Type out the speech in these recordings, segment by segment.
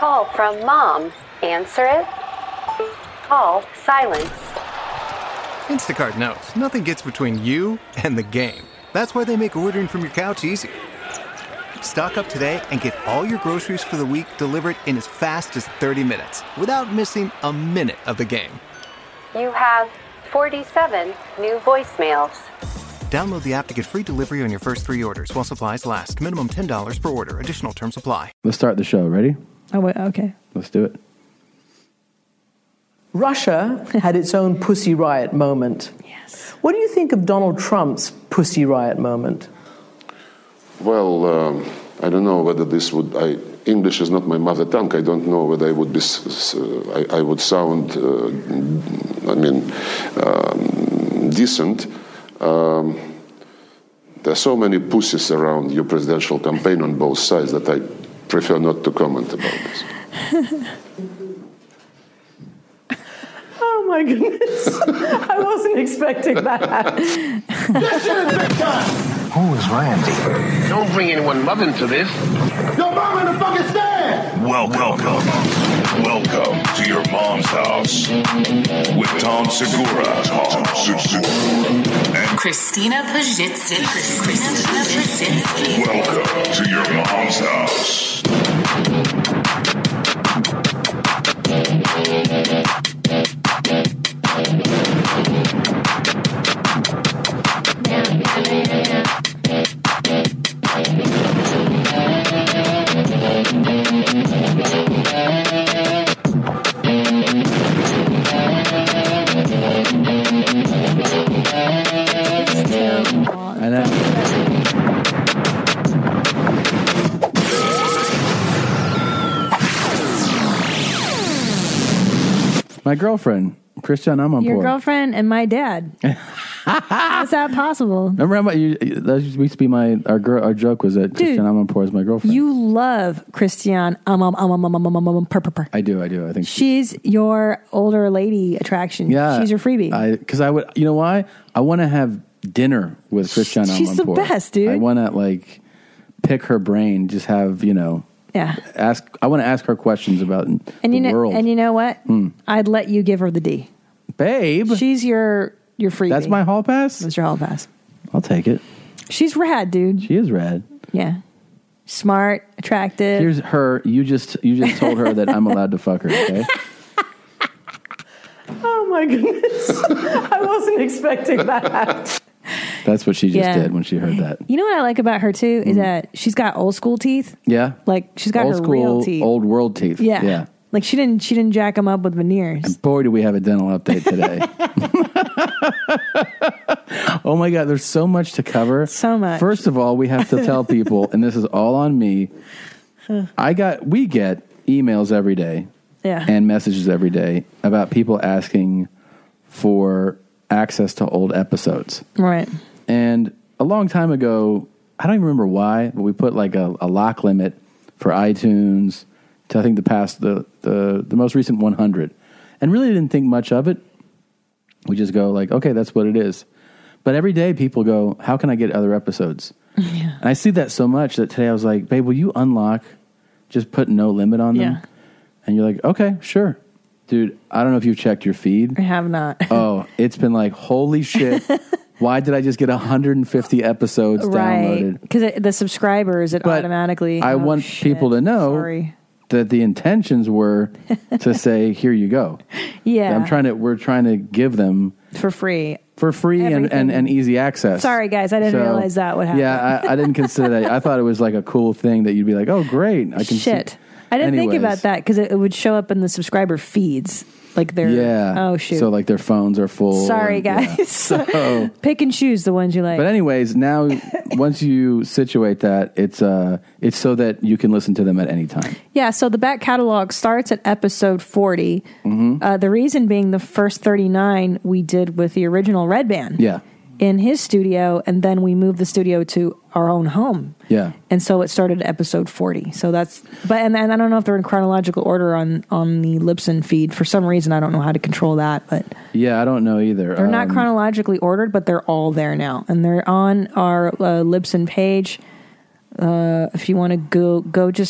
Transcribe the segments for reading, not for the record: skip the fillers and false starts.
call from Mom. Answer it. Call silence. Instacart knows nothing gets between you and the game. That's why they make ordering from your couch easy. Stock up today and get all your groceries for the week delivered in as fast as 30 minutes without missing a minute of the game. You have 47 new voicemails. Download the app to get free delivery on your first 3 orders while supplies last. Minimum $10 per order. Additional terms apply. Let's start the show. Ready? Oh, wait, okay. Let's do it. Russia had its own Pussy Riot moment. Yes. What do you think of Donald Trump's Pussy Riot moment? Well, I don't know whether this would. English is not my mother tongue. I don't know whether I would be. I would sound. Decent. There are so many pussies around your presidential campaign on both sides that I prefer not to comment about this. Oh my goodness. I wasn't expecting that. This shit is big time. Who is Randy? Don't bring anyone mother into this. Your mom in the fucking stand. Welcome to your mom's house with Tom Segura, and Christina Pajitsky. Welcome to your mom's house. I know. My girlfriend, Christian Amanpour. Your girlfriend and my dad. How's that possible? Remember that used to be our joke was that Christian Amanpour is my girlfriend. You love Christian Amanpour. I do. I think she's your older lady attraction. Yeah, she's your freebie. Because I would. You know why? I want to have dinner with Christian Amanpour. She's the best, dude. I want to pick her brain. Just have Yeah. I want to ask her questions about the world. And you know what? I'd let you give her the D. Babe. She's your freebie. That's my hall pass? That's your hall pass. I'll take it. She's rad, dude. She is rad. Yeah. Smart, attractive. Here's her. You just told her that I'm allowed to fuck her, okay? Oh my goodness. I wasn't expecting that. That's what she just did when she heard that. You know what I like about her too is that she's got old school teeth. Yeah. Like she's got old her school, real teeth. old world teeth. Yeah. Like she didn't jack them up with veneers. And boy, do we have a dental update today. Oh my God, there's so much to cover. So much. First of all, we have to tell people, and this is all on me. We get emails every day. Yeah. And messages every day about people asking for access to old episodes. Right. And a long time ago, I don't even remember why, but we put a lock limit for iTunes to I think the most recent 100, and really didn't think much of it. We just go okay, that's what it is. But every day people go, how can I get other episodes? Yeah. And I see that so much that today I was like, babe, will you unlock? Just put no limit on them. Yeah. And you're like, okay, sure. Dude, I don't know if you've checked your feed. I have not. Oh, it's been holy shit. Why did I just get 150 episodes downloaded? Because the subscribers, automatically. I want people to know that the intentions were to say, here you go. Yeah. We're trying to give them for free. And easy access. Sorry, guys, I didn't realize that would happen. Yeah, I didn't consider that. I thought it was a cool thing that you'd be like, oh, great. I can Shit. I didn't think about that because it would show up in the subscriber feeds. Oh, shoot. So their phones are full. Sorry, guys. Yeah. So, pick and choose the ones you like. But anyways, now once you situate that, it's so that you can listen to them at any time. Yeah, so the back catalog starts at episode 40. Mm-hmm. The reason being the first 39 we did with the original Red Band. Yeah. In his studio, and then we moved the studio to our own home. Yeah. And so it started at episode 40. So that's, and I don't know if they're in chronological order on the Libsyn feed. For some reason, I don't know how to control that, but. Yeah, I don't know either. They're not chronologically ordered, but they're all there now. And they're on our Libsyn page. If you want to go just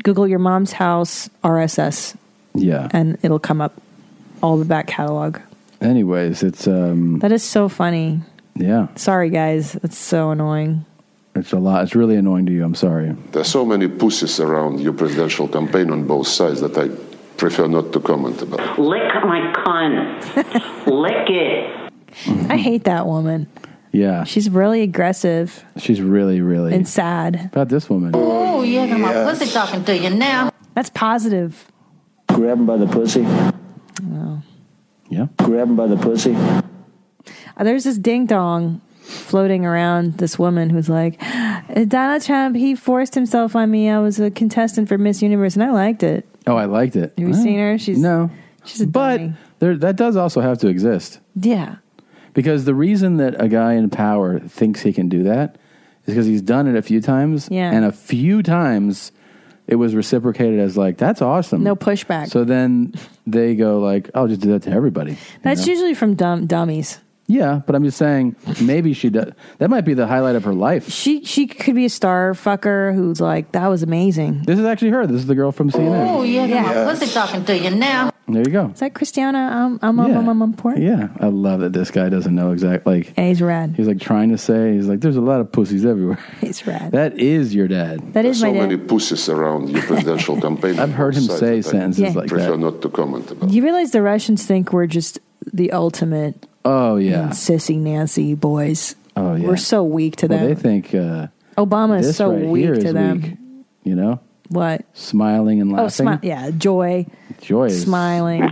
Google Your Mom's House RSS. Yeah. And it'll come up all the back catalog. Anyways, it's that is so funny. Yeah. Sorry, guys. It's so annoying. It's a lot. It's really annoying to you. I'm sorry. There are so many pussies around your presidential campaign on both sides that I prefer not to comment about. Lick my cunt. Lick it. I hate that woman. Yeah. She's really aggressive She's really, really. and sad. About this woman. Oh, yeah, got my pussy talking to you now. That's positive. Grab him by the pussy. Oh. Yeah. Grab him by the pussy. There's this ding dong floating around this woman who's like, Donald Trump, he forced himself on me. I was a contestant for Miss Universe, and I liked it. Oh, I liked it. Have you seen her? She's No. She's a dummy. That does also have to exist. Yeah. Because the reason that a guy in power thinks he can do that is because he's done it a few times. Yeah. And a few times it was reciprocated as like, that's awesome. No pushback. So then they go like, I'll just do that to everybody. That's usually from dummies. Yeah, but I'm just saying, maybe she does. That might be the highlight of her life. She could be a star fucker who's like, that was amazing. This is actually her. This is the girl from CNN. Oh, yeah, got my pussy talking to you now. There you go. Is that Christiana? I'm important. Yeah, I love that this guy doesn't know exactly. Like, yeah, he's rad. He's like trying to say, he's like, there's a lot of pussies everywhere. He's rad. That is your dad. That is There my are so dad. many pussies around your presidential campaign. I've heard him say sentences like prefer that. not to comment about. You realize the Russians think we're just the ultimate Oh, yeah. sissy Nancy boys. Oh, yeah. We're so weak to Well, them. they think Obama is this so right weak here to is them. weak, you know? What? Smiling and laughing. Oh, smile. Yeah, joy. Joy is Smiling.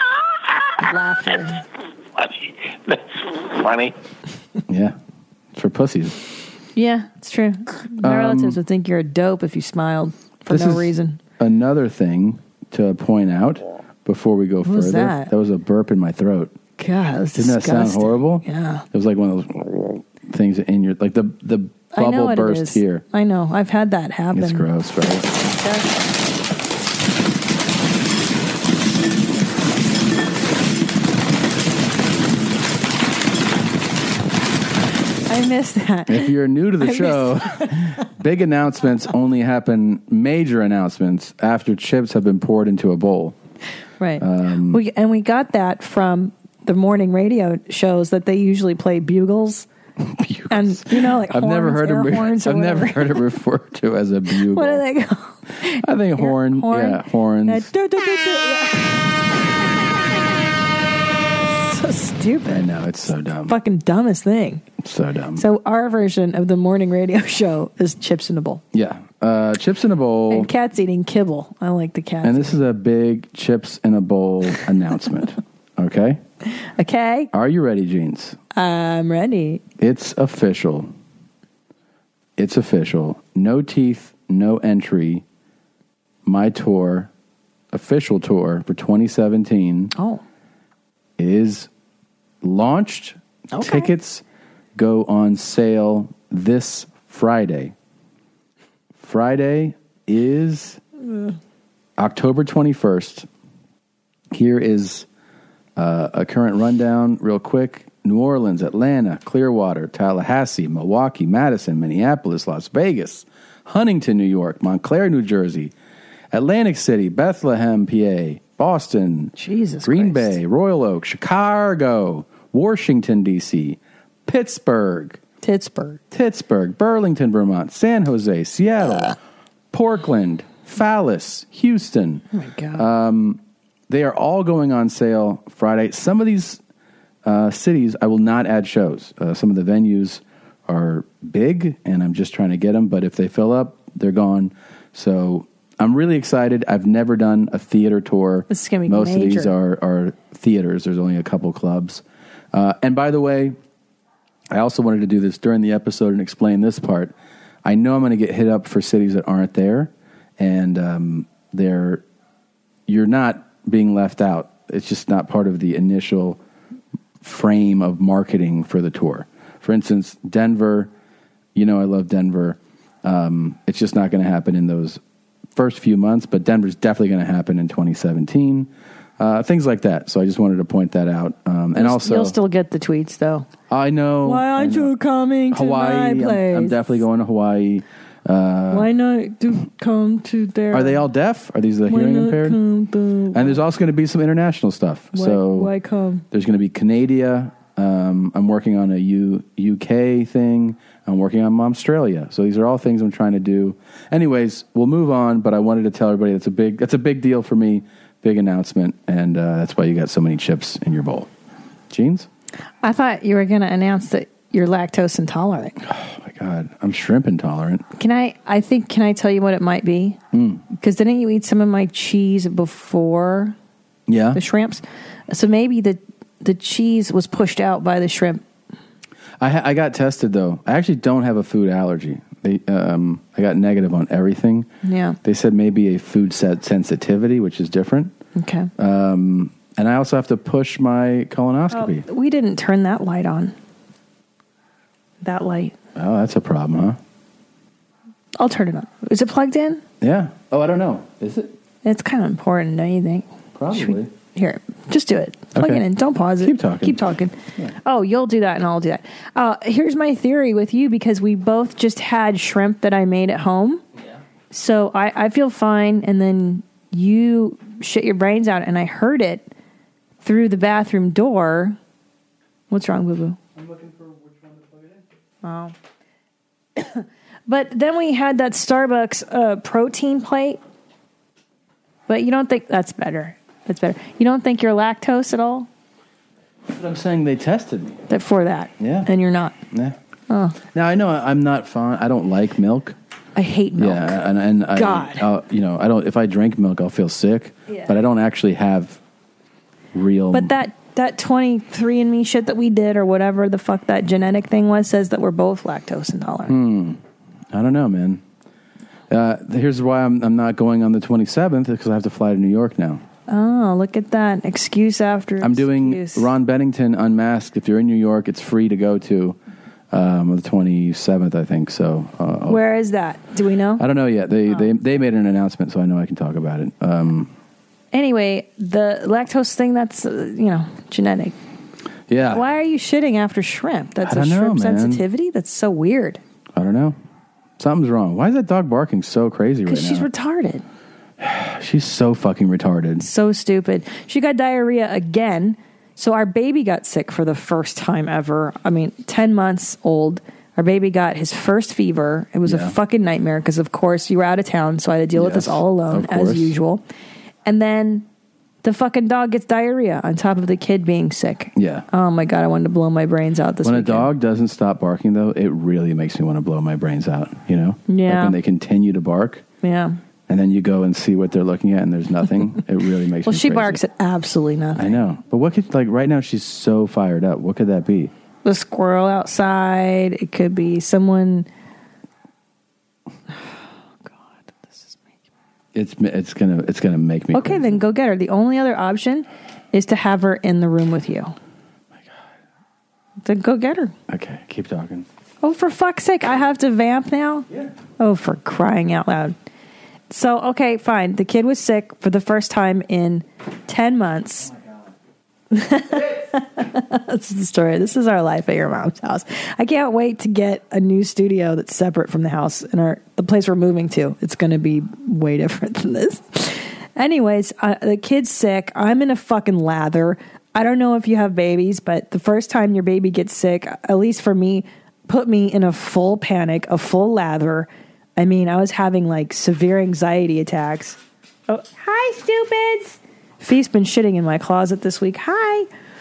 Laughter. That's funny. Yeah. It's for pussies. Yeah, it's true. My relatives would think you're a dope if you smiled for This no is reason. Another thing to point out before we go What was further. that? That was a burp in my throat. God, that's Didn't that sound disgusting. horrible? Yeah. It was like one of those things in your, like the I know bubble what it burst is. here. I know. I've had that happen. It's gross, right? I missed that. If you're new to the I show, big announcements only happen, major announcements, after chips have been poured into a bowl. Right. We got that from the morning radio shows that they usually play bugles. And you know, like I've never heard air horns or I've never whatever. heard it referred to as a bugle. What do they go? I think horn. Yeah, horns. So stupid. I know, it's so dumb. Fucking dumbest thing. So dumb. So our version of the morning radio show is chips in a bowl. Yeah. Chips in a bowl. And cats eating kibble. I like the cats. And this is a big chips in a bowl announcement. Okay? Okay. Are you ready, Jeans? I'm ready. It's official. It's official. No Teeth, No Entry. My tour, official tour for 2017. Oh. Is launched. Okay. Tickets go on sale this Friday. Friday is October 21st. Here is a current rundown real quick. New Orleans, Atlanta, Clearwater, Tallahassee, Milwaukee, Madison, Minneapolis, Las Vegas, Huntington, New York, Montclair, New Jersey, Atlantic City, Bethlehem, PA, Boston, Green Bay, Royal Oak, Chicago, Washington, D.C., Pittsburgh, Burlington, Vermont, San Jose, Seattle, Portland, Fallis, Houston. Oh, my God. They are all going on sale Friday. Some of these cities, I will not add shows. Some of the venues are big, and I'm just trying to get them. But if they fill up, they're gone. So I'm really excited. I've never done a theater tour. This is gonna be Most of these major. are theaters. There's only a couple clubs. And by the way, I also wanted to do this during the episode and explain this part. I know I'm going to get hit up for cities that aren't there, and you're not being left out. It's just not part of the initial frame of marketing for the tour. For instance, Denver, I love Denver. It's just not going to happen in those first few months, but Denver's definitely going to happen in 2017. Things like that. So I just wanted to point that out. And also, you'll still get the tweets though. I know. Why aren't you coming to Hawaii, my place? I'm definitely going to Hawaii. Why not come to there? Are they all deaf? Are these the Why hearing not impaired? And there's also going to be some international stuff. Why come? There's going to be Canada. I'm working on a UK thing. I'm working on Momstralia. So these are all things I'm trying to do. Anyways, we'll move on. But I wanted to tell everybody that's a big deal for me. Big announcement, and that's why you got so many chips in your bowl. Jeans? I thought you were going to announce that you're lactose intolerant. Oh my God, I'm shrimp intolerant. Can I tell you what it might be? Because didn't you eat some of my cheese before? Yeah. The shrimps? So maybe the cheese was pushed out by the shrimp. I got tested though. I actually don't have a food allergy. I got negative on everything. Yeah. They said maybe a food sensitivity, which is different. Okay. And I also have to push my colonoscopy. We didn't turn that light on. That light. Oh, that's a problem, huh? I'll turn it on. Is it plugged in? Yeah. Oh, I don't know. Is it? It's kind of important, don't you think? Probably. Here, just do it. Plug it in. Don't pause it. Keep talking. Keep talking. Yeah. Oh, you'll do that and I'll do that. Here's my theory with you, because we both just had shrimp that I made at home. Yeah. So I feel fine, and then you shit your brains out, and I heard it through the bathroom door. What's wrong, boo-boo? I'm looking for which one to plug it in. Oh. But then we had that Starbucks protein plate. But you don't think that's better. That's better. You don't think you're lactose at all? But I'm saying they tested me. For that. Yeah. And you're not. Yeah. Oh. Now I know I'm not fond. I don't like milk. I hate milk. Yeah, and God. I don't. If I drink milk, I'll feel sick. Yeah. But I don't actually have real. But that 23andMe shit that we did, or whatever the fuck that genetic thing was, says that we're both lactose intolerant. I don't know, man. Here's why I'm not going on the 27th, because I have to fly to New York now. Oh, look at that. Excuse after I'm doing Ron Bennington Unmasked. If you're in New York, it's free to go to the 27th, I think. So where is that? Do we know? I don't know yet. They made an announcement, so I know I can talk about it. Anyway, the lactose thing, that's, genetic. Yeah. Why are you shitting after shrimp? That's I a don't know, shrimp man. sensitivity? That's so weird. I don't know. Something's wrong. Why is that dog barking so crazy right now? Because she's retarded. She's so fucking retarded. So stupid. She got diarrhea again. So our baby got sick for the first time ever. 10 months old. Our baby got his first fever. It was a fucking nightmare because, of course, you were out of town. So I had to deal with this all alone, as usual. And then the fucking dog gets diarrhea on top of the kid being sick. Yeah. Oh, my God. I wanted to blow my brains out this weekend. When a dog doesn't stop barking, though, it really makes me want to blow my brains out, Yeah. Like when they continue to bark. Yeah. And then you go and see what they're looking at, and there's nothing. It really makes me she crazy. barks at absolutely nothing. I know. But what could, right now, she's so fired up. What could that be? The squirrel outside. It could be someone. It's gonna make me Okay, crazy. then go get her. The only other option is to have her in the room with you. Oh my God. Then go get her. Okay, keep talking. Oh, for fuck's sake, I have to vamp now? Yeah. Oh, for crying out loud. So, okay, fine. The kid was sick for the first time in 10 months. That's the story. This is our life at your mom's house. I can't wait to get a new studio that's separate from the house and the place we're moving to. It's going to be way different than this. Anyways, the kid's sick. I'm in a fucking lather. I don't know if you have babies, but the first time your baby gets sick, at least for me, put me in a full panic, a full lather. I was having like severe anxiety attacks. Oh, hi, stupids. Fee's been shitting in my closet this week. Hi.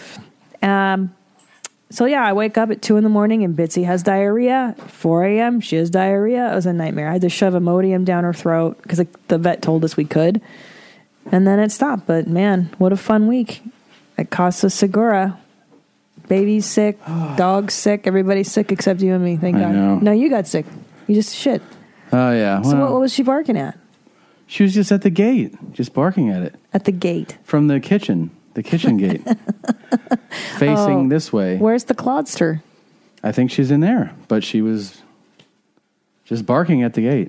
So yeah, I wake up at 2 a.m. and Bitsy has diarrhea. 4 a.m. she has diarrhea. It was a nightmare. I had to shove Imodium down her throat because the vet told us we could. And then it stopped. But man, what a fun week. It cost us Segura. Baby's sick. Dog's sick. Everybody's sick except you and me. Thank God. know. No, you got sick. You just shit. Oh, yeah. So what was she barking at? She was just at the gate, just barking at it. At the gate? From the kitchen gate. Facing this way. Where's the clodster? I think she's in there, but she was just barking at the gate.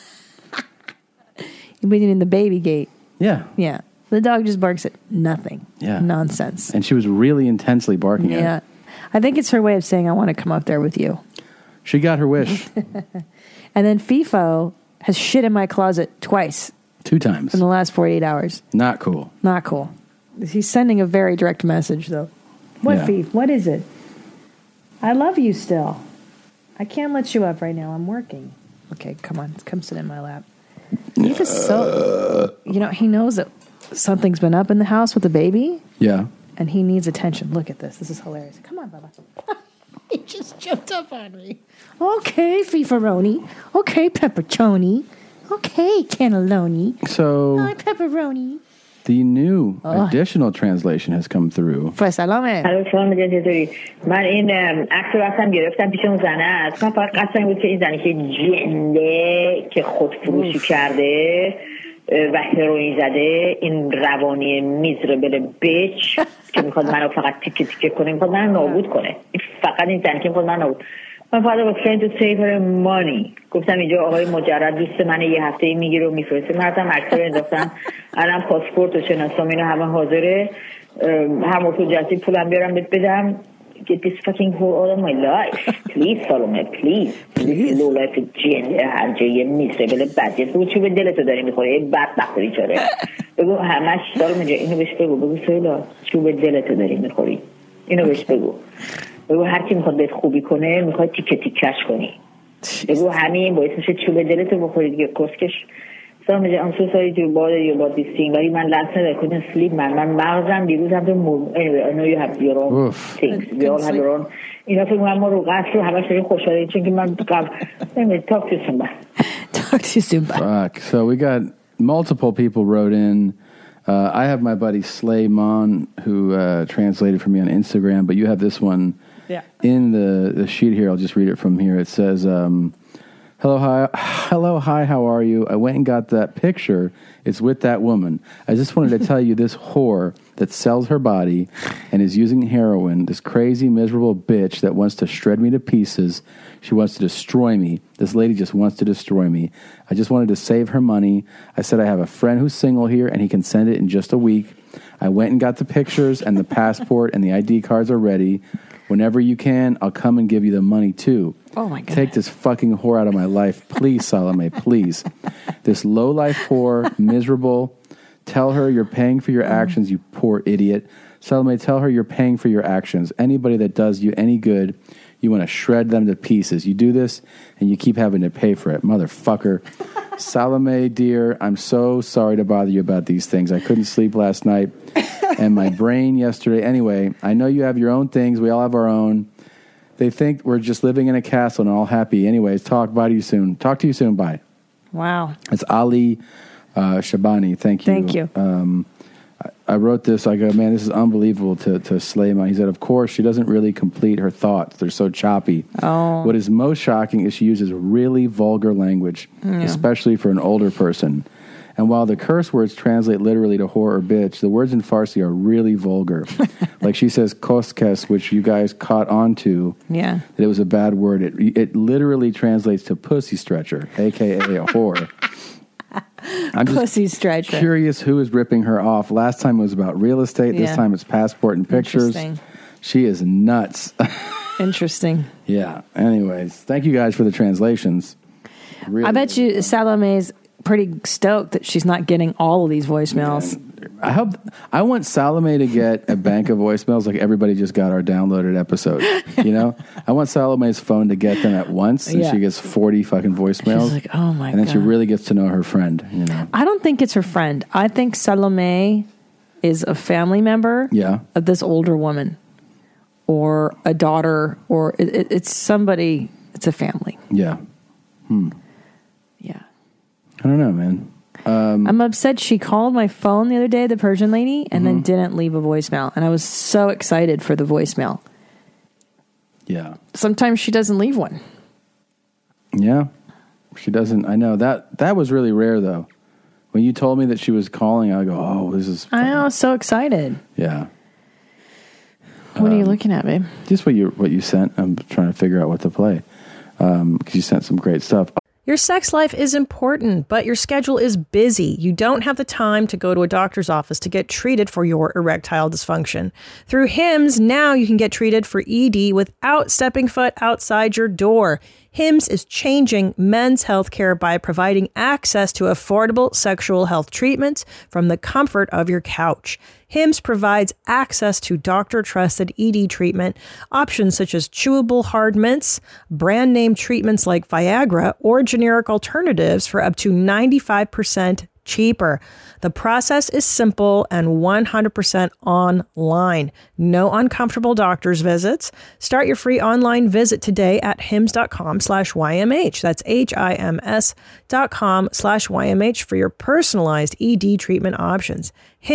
You mean the baby gate? Yeah. Yeah. The dog just barks at nothing. Yeah. Nonsense. And she was really intensely barking at it. I think it's her way of saying, I want to come up there with you. She got her wish. And then FIFO has shit in my closet twice 2 times in the last 48 hours. Not cool. Not cool. He's sending a very direct message, though. What, Yeah. Fif? What is it? I love you still. I can't let you up right now. I'm working. Okay, come on. Come sit in my lap. Fif is so... You know, he knows that something's been up in the house with the baby. Yeah. And he needs attention. Look at this. This is hilarious. Come on, Bubba. He just jumped up on me. Okay, Fifaroni. Okay, Pepperoni. Okay, Cannelloni. So Hi, Pepperoni. the new additional translation has come through. Salome. الو سلام چطوری؟ من این عکس رو رفتم گرفتم پیش اون زنه است. من فقط قصد بود که این زنی که جنده که خودفروشی کرده و هروئین زده، این روانی میزربل بیچ که میخواد منو فقط تیکه تیکه کنه، میخواد منو نابود کنه. فقط این زنی که میخواد منو نابود. من فقط با trying to save her money گفتم اینجا آقای مجرد دوست من یه هفته میگیره و میفرسته. من رفتم عکس رو انداختم، الان پاسپورت و شناسنامه اینا همه حاضره، هم ارتوجنسی پولم بیارم بهت بدم. Get this fucking whore out of my life. Please Salome, please. Please. Low life جنده هر جایی میزربل بدجنس. بگو چوب دلتو داری میخوری، یه بدبخت بیچاره. بگو همش سالم جا اینو بهش بگو سهیلا چوب دلتو داری میخوری، اینو بهش بگو هر کی میخواد بهت خوبی کنه میخواد تیکه تیکش کنی. بگو همین باعث میشه چوب دلتو بخوری دیگه کسکش. سلام جان I'm so sorry to bother you about this thing ولی من last night I couldn't sleep من مغزم دیروز هم تو anyway I know you have your own things we all have your own اینا فکر کنم ما رو قصر رو همش داریم خوشحالی چون که من anyway talk to somebody. Fuck. So we got multiple people wrote in. I have my buddy Slayman who translated for me on Instagram, but you have this one in the sheet here. I'll just read it from here. It says, hello, hi, how are you? I went and got that picture. It's with that woman. I just wanted to tell you this whore that sells her body and is using heroin, this crazy, miserable bitch that wants to shred me to pieces. She wants to destroy me. This lady just wants to destroy me. I just wanted to save her money. I said I have a friend who's single here and he can send it in just a week. I went and got the pictures and the passport and the ID cards are ready. Whenever you can, I'll come and give you the money too. Oh my God. Take this fucking whore out of my life. Please, Salome, please. This low-life whore, miserable. Tell her you're paying for your actions, you poor idiot. Salome, tell her you're paying for your actions. Anybody that does you any good, you want to shred them to pieces. You do this, and you keep having to pay for it. Motherfucker. Salome, dear, I'm so sorry to bother you about these things. I couldn't sleep last night, and my brain yesterday. Anyway, I know you have your own things. We all have our own. They think we're just living in a castle and all happy. Anyways, talk to you soon. Talk to you soon. Bye. Wow. It's Ali Shabani. Thank you. Thank you. I wrote this. I go, man, this is unbelievable to Slayman. He said, of course, she doesn't really complete her thoughts. They're so choppy. Oh. What is most shocking is she uses really vulgar language, especially for an older person. And while the curse words translate literally to whore or bitch, the words in Farsi are really vulgar. Like she says koskes, which you guys caught on to. Yeah. That it was a bad word. It literally translates to pussy stretcher, a.k.a. a whore. I'm just pussy stretcher. Curious who is ripping her off. Last time it was about real estate. This time it's passport and pictures. She is nuts. Interesting. Yeah. Anyways, thank you guys for the translations. Really, I bet you Salome's pretty stoked that she's not getting all of these voicemails. I want Salome to get a bank of voicemails like everybody just got our downloaded episode. You know, I want Salome's phone to get them at once, and she gets 40 fucking voicemails. She's like, oh my and then God. she really gets to know her friend. You know, I don't think it's her friend. I think Salome is a family member of this older woman, or a daughter, or it's somebody. It's a family. Yeah. Yeah. I don't know, man. I'm upset she called my phone the other day, the Persian lady, and then didn't leave a voicemail. And I was so excited for the voicemail. Yeah. Sometimes she doesn't leave one. Yeah. She doesn't. I know. That was really rare, though. When you told me that she was calling, I go, oh, this is... I know, I was so excited. Yeah. What are you looking at, babe? Just what you sent. I'm trying to figure out what to play. Because you sent some great stuff. Your sex life is important, but your schedule is busy. You don't have the time to go to a doctor's office to get treated for your erectile dysfunction. Through HIMS, now you can get treated for ED without stepping foot outside your door. Hims is changing men's healthcare by providing access to affordable sexual health treatments from the comfort of your couch. Hims provides access to doctor-trusted ED treatment options such as chewable hard mints, brand-name treatments like Viagra, or generic alternatives for up to 95% cheaper. The process is simple and 100% online. No uncomfortable doctor's visits. Start your free online visit today at hims.com/YMH. That's HIMS.com/YMH for your personalized ED treatment options.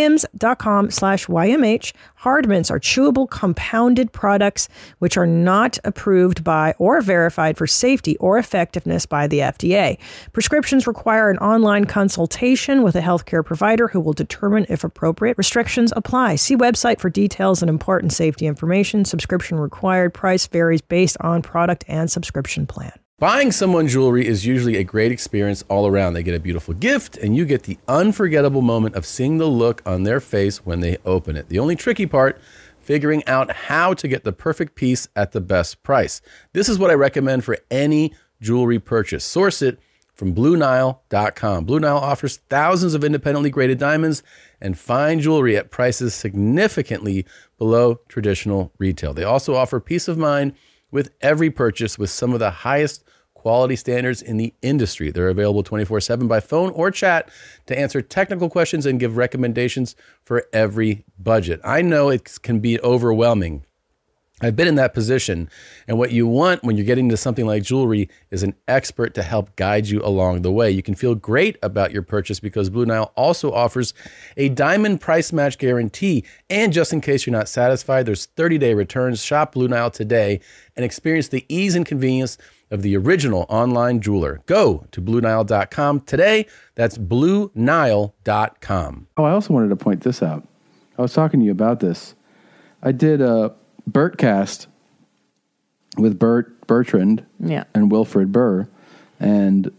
hims.com/YMH. Hard mints are chewable compounded products which are not approved by or verified for safety or effectiveness by the FDA. Prescriptions require an online consultation with a healthcare provider who will determine if appropriate. Restrictions apply. See website for details and important safety information. Subscription required. Price varies based on product and subscription plan. Buying someone jewelry is usually a great experience all around. They get a beautiful gift, and you get the unforgettable moment of seeing the look on their face when they open it. The only tricky part, figuring out how to get the perfect piece at the best price. This is what I recommend for any jewelry purchase. Source it from BlueNile.com. Blue Nile offers thousands of independently graded diamonds and fine jewelry at prices significantly below traditional retail. They also offer peace of mind with every purchase with some of the highest quality standards in the industry. They're available 24/7 by phone or chat to answer technical questions and give recommendations for every budget. I know it can be overwhelming. I've been in that position, and what you want when you're getting into something like jewelry is an expert to help guide you along the way. You can feel great about your purchase because Blue Nile also offers a diamond price match guarantee. And just in case you're not satisfied, there's 30-day returns. Shop Blue Nile today and experience the ease and convenience of the original online jeweler. Go to BlueNile.com today. That's BlueNile.com. Oh, I also wanted to point this out. I was talking to you about this. I did a Bertcast with Bertrand and Wilfred Burr, and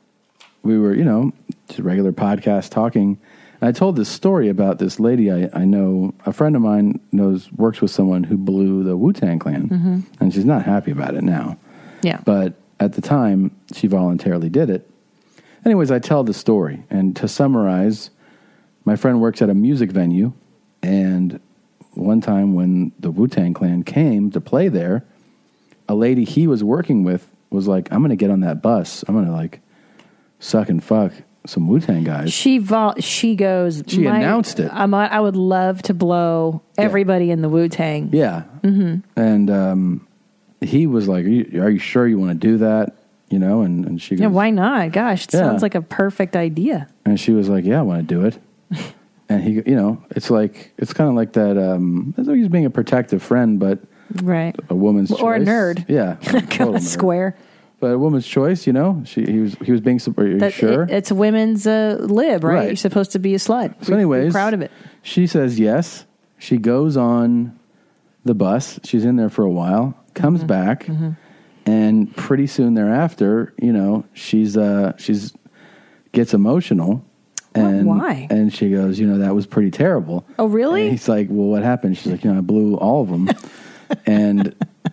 we were, just a regular podcast talking. And I told this story about this lady I know, a friend of mine works with someone who blew the Wu-Tang Clan, and she's not happy about it now. Yeah. But at the time, she voluntarily did it. Anyways, I tell the story, and to summarize, my friend works at a music venue, and one time when the Wu-Tang Clan came to play there, a lady he was working with was like, I'm going to get on that bus. I'm going to suck and fuck some Wu-Tang guys. She announced it. I would love to blow everybody in the Wu-Tang. Yeah. Mm-hmm. And he was like, are you sure you want to do that? And she goes, yeah, why not? Gosh, it sounds like a perfect idea. And she was like, yeah, I want to do it. And he, it's kind of like that. It's like he's being a protective friend, but a woman's choice. Or a nerd. Yeah, kind of square. But a woman's choice, he was being. Are you sure? It's women's lib, right? You're supposed to be a slut. So, anyways, be proud of it. She says yes. She goes on the bus. She's in there for a while. Comes back, and pretty soon thereafter, she's gets emotional. And why? And she goes, that was pretty terrible. Oh, really? And he's like, well, what happened? She's like, I blew all of them. and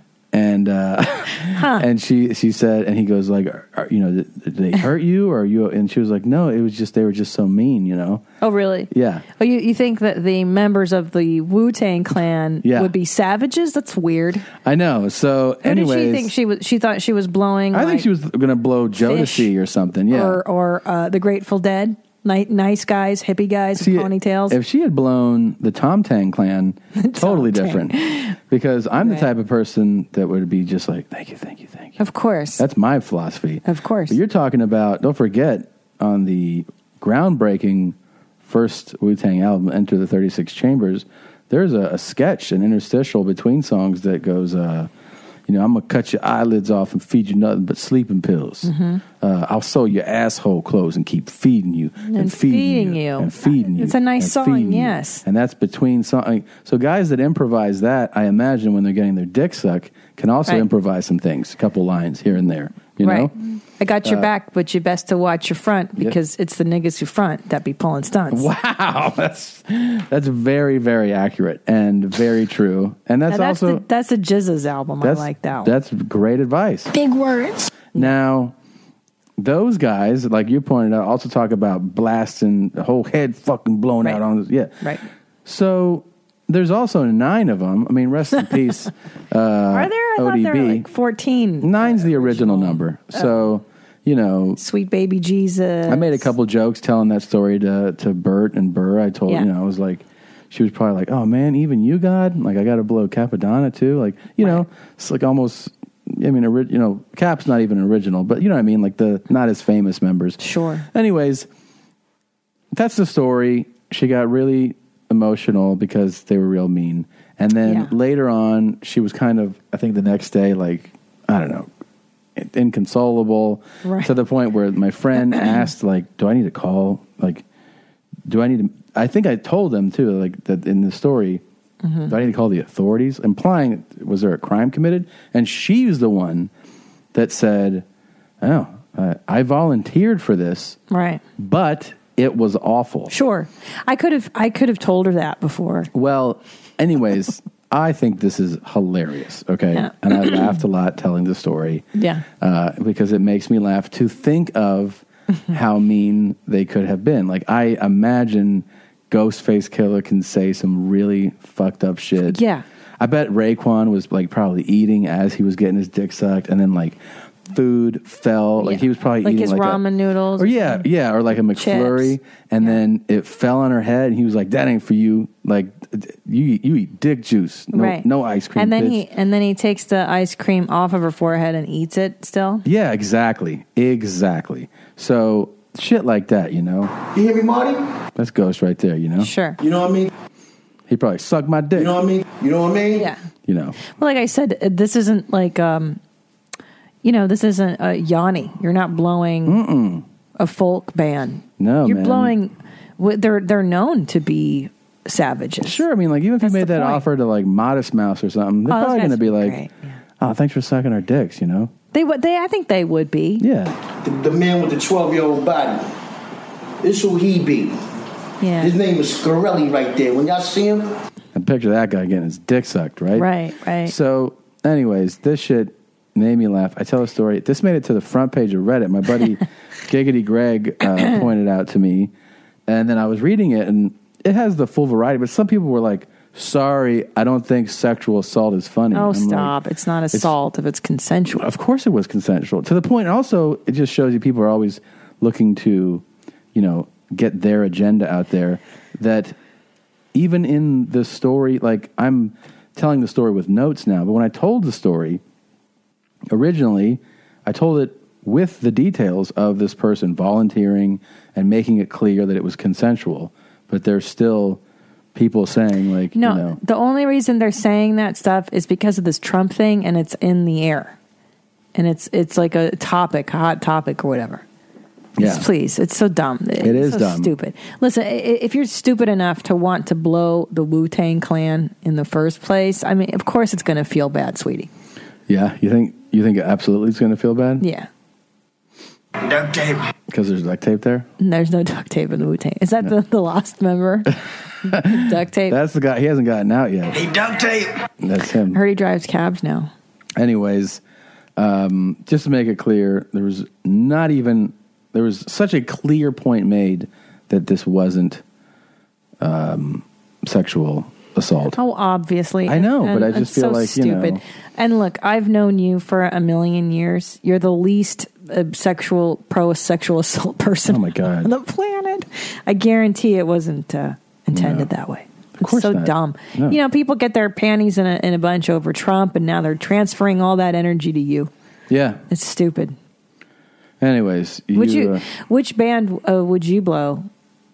she said, and he goes like, did they hurt you or you? And she was like, no, it was just, they were just so mean, Oh, really? Yeah. Oh, you think that the members of the Wu-Tang Clan would be savages? That's weird. I know. So anyways. Who did she think she thought she was blowing? I think she was going to blow Jodeci or something. Yeah. Or the Grateful Dead. Nice guys, hippie guys with ponytails. If she had blown the Tom Tang Clan, totally different. Because I'm the type of person that would be just like, thank you. Of course. That's my philosophy. Of course. But you're talking about, don't forget, on the groundbreaking first Wu-Tang album, Enter the 36 Chambers, there's a sketch, an interstitial between songs that goes, I'm going to cut your eyelids off and feed you nothing but sleeping pills. I'll sew your asshole clothes and keep feeding you and feeding you. And feeding you. It's a nice song, yes. And that's between song. So guys that improvise that, I imagine when they're getting their dick sucked, can also improvise some things, a couple lines here and there. You know? I got your back, but you best to watch your front because it's the niggas who front that be pulling stunts. Wow, that's very, very accurate and very true. And that's a Jizz's album. I like that one. That's great advice. Big words. Now, those guys, like you pointed out, also talk about blasting the whole head fucking blown out on this. Yeah. Right. So there's also 9 of them. I mean, rest in peace. Are there? I thought ODB. there were like 14. 9's the original number. So, you know. Sweet baby Jesus. I made a couple jokes telling that story to Bert and Burr. I told, Yeah. you know, I was like, she was probably like, oh man, even you, God? Like, I got to blow Capadonna too. Like, you know, it's like almost, I mean, you know, Cap's not even original, but you know what I mean? Like the not as famous members. Sure. Anyways, that's the story. She got really emotional because they were real mean. And then later on, she was kind of, I think the next day, like, I don't know, inconsolable. Right. To the point where my friend asked, like, do I need to call? Like, do I need to, I think I told them too, like that in the story, Mm-hmm. do I need to call the authorities? Implying, was there a crime committed? And she's the one that said, oh, I volunteered for this. Right. But it was awful. Sure. I could have told her that before. Well, anyways, I think this is hilarious. Okay. Yeah. And I laughed a lot telling the story. Yeah. Because it makes me laugh to think of how mean they could have been. Like, I imagine Ghostface Killer can say some really fucked up shit. Yeah. I bet Raekwon was like probably eating as he was getting his dick sucked, and then like food fell. Like he was probably Like eating his like ramen noodles. or or like a McFlurry, and then it fell on her head, and he was like, "That ain't for you. Like you eat dick juice, no ice cream." And then bitch." he takes the ice cream off of her forehead and eats it still. Yeah, exactly. So shit like that, you know. You hear me, Marty? That's Ghost right there, you know. Sure. You know what I mean? He probably sucked my dick. You know what I mean? You know what I mean? Yeah. You know. Well, like I said, this isn't like this isn't Yanni. You're not blowing a folk band. No, you're man. blowing. They're known to be savages. Sure, I mean, like even if you made that point. offer to like Modest Mouse or something, they're Oh, those probably guys going to be would be like, great, "Oh, thanks for sucking our dicks," you know. They would. I think they would be. Yeah. The man with the 12-year-old body. This who he be. Yeah. His name is Scarelli right there. When y'all see him, And picture that guy getting his dick sucked, right? Right. So, anyways, this shit made me laugh. I tell a story. This made it to the front page of Reddit. My buddy Giggity Greg pointed out to me, and then I was reading it, and it has the full variety. But some people were like, "Sorry, I don't think sexual assault is funny." Oh, I'm stop! like, It's not assault if it's consensual. Of course, it was consensual. To the point, also, it just shows you people are always looking to, get their agenda out there. That even in the story, like I'm telling the story with notes now, but when I told the story originally, I told it with the details of this person volunteering and making it clear that it was consensual. But there's still people saying like, No, the only reason they're saying that stuff is because of this Trump thing, and it's in the air, and it's like a hot topic or whatever. Yeah. Please, it's so dumb. It's is so dumb. Stupid. Listen, if you're stupid enough to want to blow the Wu-Tang Clan in the first place, I mean, of course it's going to feel bad, sweetie. Yeah, you think absolutely it's going to feel bad? Yeah. duct tape. Because there's duct tape there? There's no duct tape in the Wu-Tang. Is that the lost member? Duct tape? That's the guy. He hasn't gotten out yet. Hey, duct tape. That's him. I heard he drives cabs now. Anyways, just to make it clear, there was such a clear point made that this wasn't sexual assault. Oh, obviously. I know, but I just it's feel so like, stupid. And look, I've known you for a million years. You're the least pro-sexual assault person Oh, my God. on the planet. I guarantee it wasn't intended that way. It's course so not. dumb. No. People get their panties in a bunch over Trump, and now they're transferring all that energy to you. Yeah. It's stupid. Anyways, Which band would you blow?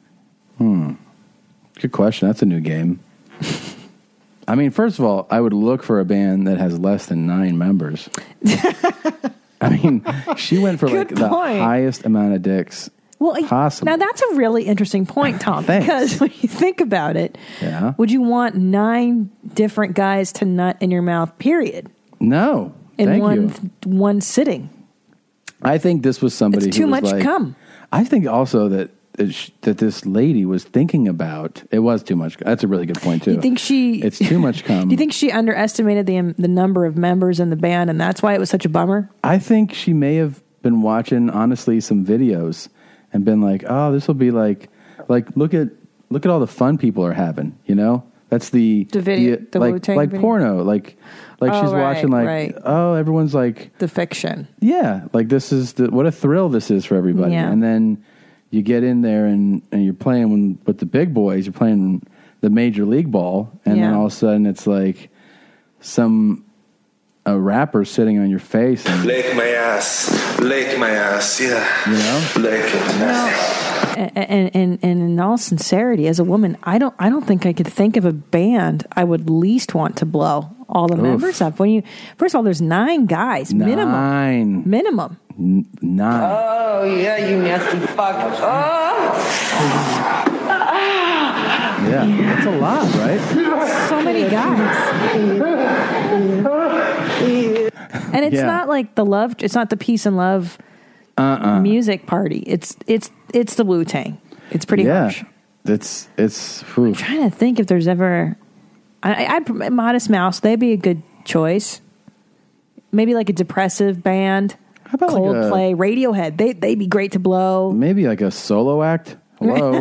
Good question. That's a new game. I mean, first of all, I would look for a band that has less than 9 members. I mean, she went for like Good the point. highest amount of dicks possible. Now that's a really interesting point, Tom. Thanks. Because when you think about it, Yeah. would you want 9 different guys to nut in your mouth? Period. No. In Thank you. one sitting. I think this was somebody It's too who was much like, cum. I think also that that this lady was thinking about. It was too much. That's a really good point too. You think she? It's too much cum. Do you think she underestimated the number of members in the band, and that's why it was such a bummer? I think she may have been watching, honestly, some videos and been like, "Oh, this will be like look at all the fun people are having." You know, that's the video, the like Wu-Tang video? porno, like she's watching oh, everyone's like the fiction. Yeah, like this is what a thrill this is for everybody, Yeah. and then. You get in there and you're playing with the big boys. You're playing the major league ball, and then all of a sudden it's like a rapper sitting on your face and lick my ass, yeah. You know, lick it. And in all sincerity, as a woman, I don't think I could think of a band I would least want to blow all the members up. First of all, there's 9 guys minimum. 9. Oh, yeah, you nasty fuck. Yeah, that's a lot, right? So many guys. And it's not like it's not the peace and love music party. It's the Wu-Tang. It's pretty harsh. It's I'm trying to think if there's ever I'd Modest Mouse, they'd be a good choice. Maybe like a depressive band. How about Coldplay, Radiohead? They'd be great to blow. Maybe like a solo act. Hello.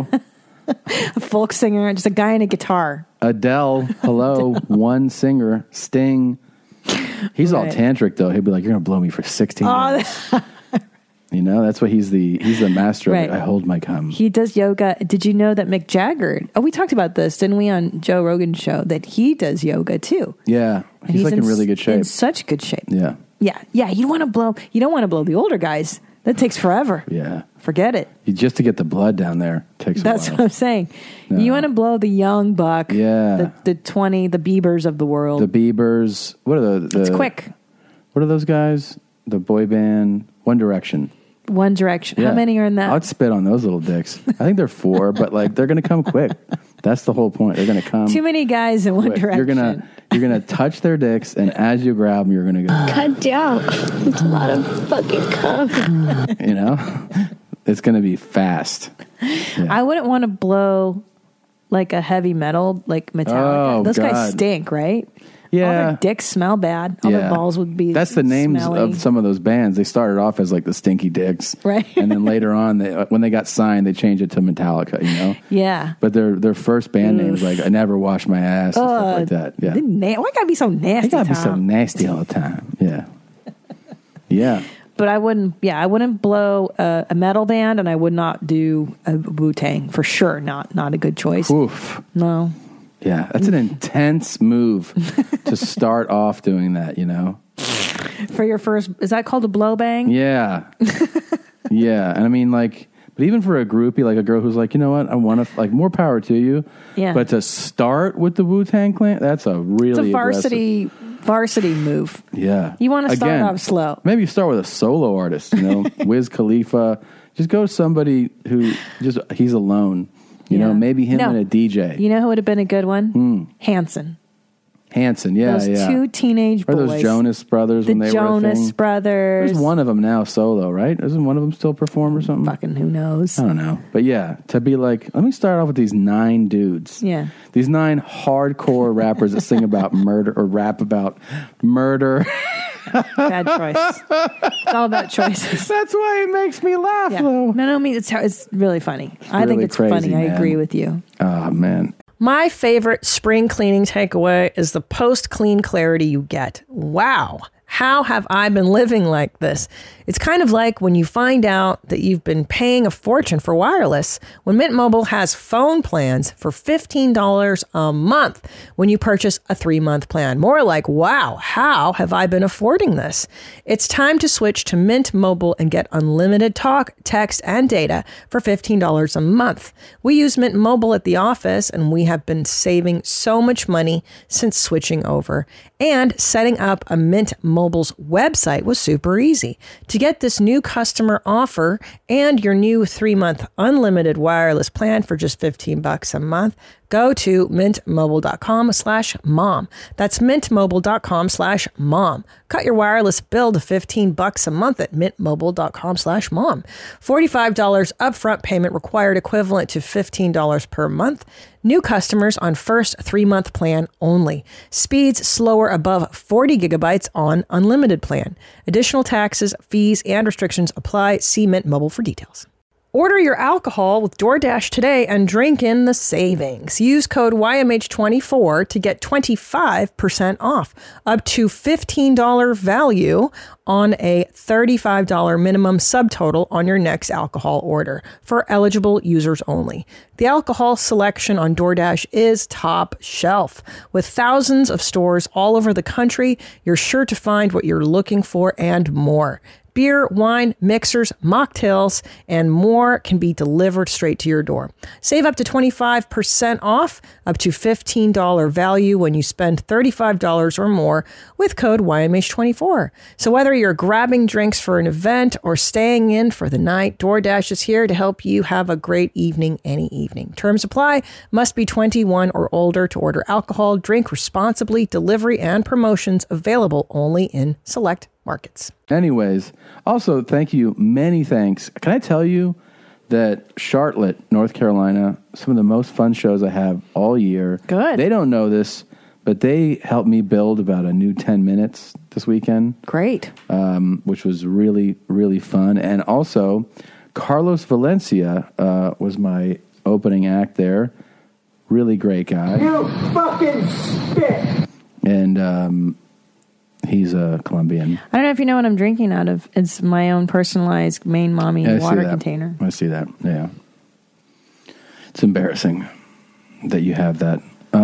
A folk singer, just a guy and a guitar. Adele, hello. One singer. Sting. He's all tantric though. He'd be like, "You're gonna blow me for 16 minutes." You know, that's what he's the master of it. I hold my cum. He does yoga. Did you know that Mick Jagger? Oh, we talked about this, didn't we, on Joe Rogan's show? That he does yoga too. Yeah, he's like in really good shape. In such good shape. Yeah. Yeah. You don't want to blow the older guys. That takes forever. Yeah. Forget it. Just to get the blood down there takes That's a while. what I'm saying. No. You want to blow the young buck. Yeah. The 20, the Biebers of the world. The Biebers. What are the It's quick. What are those guys? The boy band One Direction. One Direction. Yeah. How many are in that? I'd spit on those little dicks. I think they're 4, but like they're going to come quick. That's the whole point. They're going to come. Too many guys in One quick. Direction. You're gonna touch their dicks, and as you grab them, you're gonna go. God damn, it's a lot of fucking cum. You know, it's gonna be fast. Yeah. I wouldn't want to blow like a heavy metal, like Metallica. Oh, Those guys God. stink, right? Yeah. All their dicks smell bad. All their balls would be. That's the names smelly. of some of those bands. They started off as like the Stinky Dicks, Right. And then later on, when they got signed, they changed it to Metallica. You know. Yeah. But their first band name was like "I Never Wash My Ass" and stuff like that. Yeah. Why gotta be so nasty? They gotta be so Tom? nasty all the time. Yeah. Yeah. But I wouldn't. Yeah, I wouldn't blow a metal band, and I would not do a Wu-Tang for sure. Not a good choice. Oof. No. Yeah, that's an intense move to start off doing that, you know? For your first, is that called a blow bang? Yeah. Yeah. And I mean, like, but even for a groupie, like a girl who's like, you know what, I want to, like, more power to you. Yeah. But to start with the Wu-Tang Clan, that's a really It's a varsity move. Yeah. You want to start Again, off slow. Maybe you start with a solo artist, you know, Wiz Khalifa. Just go somebody who he's alone. You know, maybe him and a DJ. You know who would have been a good one? Hanson. Hanson, yeah, Those yeah. 2 teenage boys. Or those Jonas Brothers when they were a Jonas thing. Brothers. There's one of them now solo, right? Isn't one of them still perform or something? Fucking who knows? I don't know. But yeah, to be like, let me start off with these 9 dudes. Yeah. These 9 hardcore rappers that sing about murder or rap about murder. Bad choice. It's all about choices. That's why it makes me laugh, though. No, I mean, it's really funny. I think really it's crazy, funny. I man. agree with you. Oh, man. My favorite spring cleaning takeaway is the post-clean clarity you get. Wow. How have I been living like this? It's kind of like when you find out that you've been paying a fortune for wireless when Mint Mobile has phone plans for $15 a month when you purchase a 3-month plan. More like, wow, how have I been affording this? It's time to switch to Mint Mobile and get unlimited talk, text, and data for $15 a month. We use Mint Mobile at the office, and we have been saving so much money since switching over. And setting up a Mint Mobile's website was super easy. To get this new customer offer and your new 3-month unlimited wireless plan for just $15 a month, go to mintmobile.com/mom. That's mintmobile.com/mom. Cut your wireless bill to $15 a month at mintmobile.com/mom. $45 upfront payment required, equivalent to $15 per month. New customers on first 3-month plan only. Speeds slower above 40 gigabytes on unlimited plan. Additional taxes, fees, and restrictions apply. See Mint Mobile for details. Order your alcohol with DoorDash today and drink in the savings. Use code YMH24 to get 25% off, up to $15 value on a $35 minimum subtotal on your next alcohol order for eligible users only. The alcohol selection on DoorDash is top shelf. With thousands of stores all over the country, you're sure to find what you're looking for and more. Beer, wine, mixers, mocktails, and more can be delivered straight to your door. Save up to 25% off, up to $15 value when you spend $35 or more with code YMH24. So whether you're grabbing drinks for an event or staying in for the night, DoorDash is here to help you have a great evening any evening. Terms apply. Must be 21 or older to order alcohol. Drink responsibly. Delivery and promotions available only in select markets. Anyways, also, thank you. Many thanks. Can I tell you that Charlotte, North Carolina, some of the most fun shows I have all year. Good. They don't know this, but they helped me build about a new 10 minutes this weekend. Great. Which was really, really fun. And also, Carlos Valencia was my opening act there. Really great guy. You fucking spit! And he's a Colombian. I don't know if you know what I'm drinking out of. It's my own personalized Main Mommy water container. I see that. Yeah. It's embarrassing that you have that.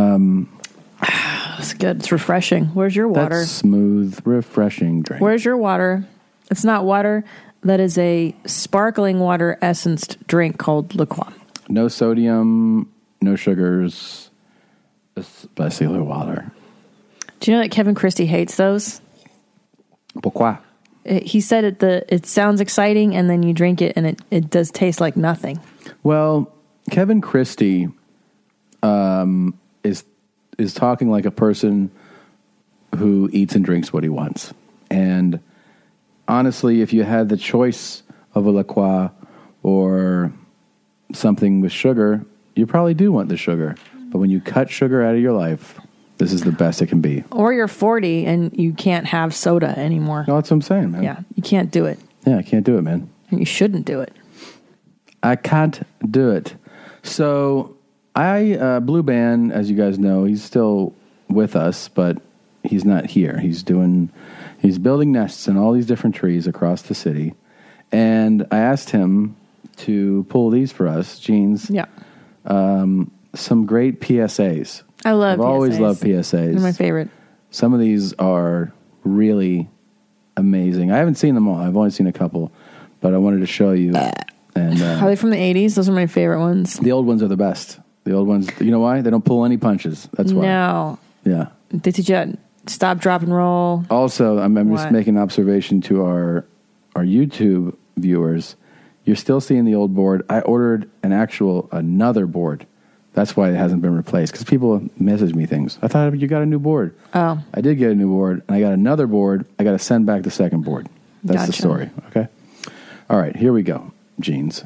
It's good. It's refreshing. Where's your water? That's smooth, refreshing drink. Where's your water? It's not water. That is a sparkling water essenced drink called La Croix. No sodium, no sugars, especially water. Do you know that Kevin Christie hates those? Pourquoi? He said it sounds exciting, and then you drink it, and it does taste like nothing. Well, Kevin Christie is talking like a person who eats and drinks what he wants. And honestly, if you had the choice of a La Croix or something with sugar, you probably do want the sugar. But when you cut sugar out of your life, this is the best it can be. Or you're 40 and you can't have soda anymore. No, that's what I'm saying, man. Yeah, you can't do it. Yeah, I can't do it, man. And you shouldn't do it. I can't do it. So, Blue Band, as you guys know, he's still with us, but he's not here. He's building nests in all these different trees across the city. And I asked him to pull these for us, Jeans. Yeah. Some great PSAs. I've always loved PSAs. They're my favorite. Some of these are really amazing. I haven't seen them all. I've only seen a couple, but I wanted to show you. And are they from the 80s? Those are my favorite ones. The old ones are the best. The old ones, you know why? They don't pull any punches. That's why. No. Yeah. They teach you how to stop, drop, and roll. Also, I'm just making an observation to our YouTube viewers. You're still seeing the old board. I ordered another board. That's why it hasn't been replaced, because people message me things. I thought you got a new board. Oh. I did get a new board, and I got another board. I got to send back the second board. That's the story, okay? All right, here we go, Jeans.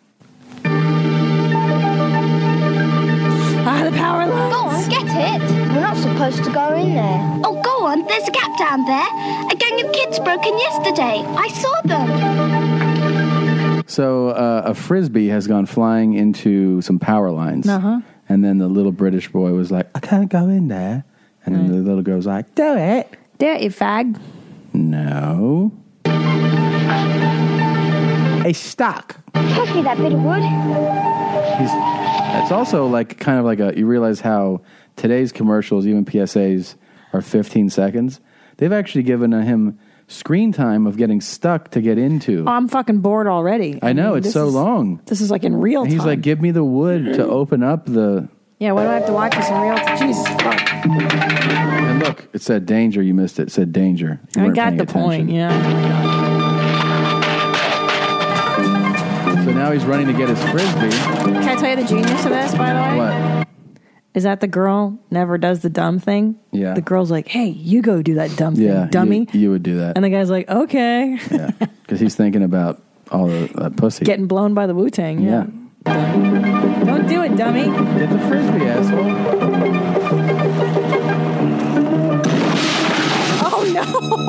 The power lines. Go on, get it. We're not supposed to go in there. Oh, go on. There's a gap down there. A gang of kids broke in yesterday. I saw them. So a Frisbee has gone flying into some power lines. Uh-huh. And then the little British boy was like, I can't go in there. And then the little girl's like, do it. Do it, you fag. No. He's stuck. Pass me that bit of wood. It's also kind of you realize how today's commercials, even PSAs, are 15 seconds. They've actually given him screen time of getting stuck to get into. Oh, I'm fucking bored already. I know, it's so long. This is like in real time. He's like, give me the wood to open up the Yeah, why do I have to watch this in real time? Jesus fuck. And look, it said danger. You missed it. It said danger. You I weren't got paying the attention. point, yeah. So now he's running to get his frisbee. Can I tell you the genius of this, by the way? What? Is that the girl never does the dumb thing? Yeah. The girl's like, hey, you go do that dumb Yeah, thing, dummy. You would do that. And the guy's like, okay. Yeah, because he's thinking about all the pussy. Getting blown by the Wu-Tang, Yeah. Don't do it, dummy. Get the frisbee, asshole. Oh, no.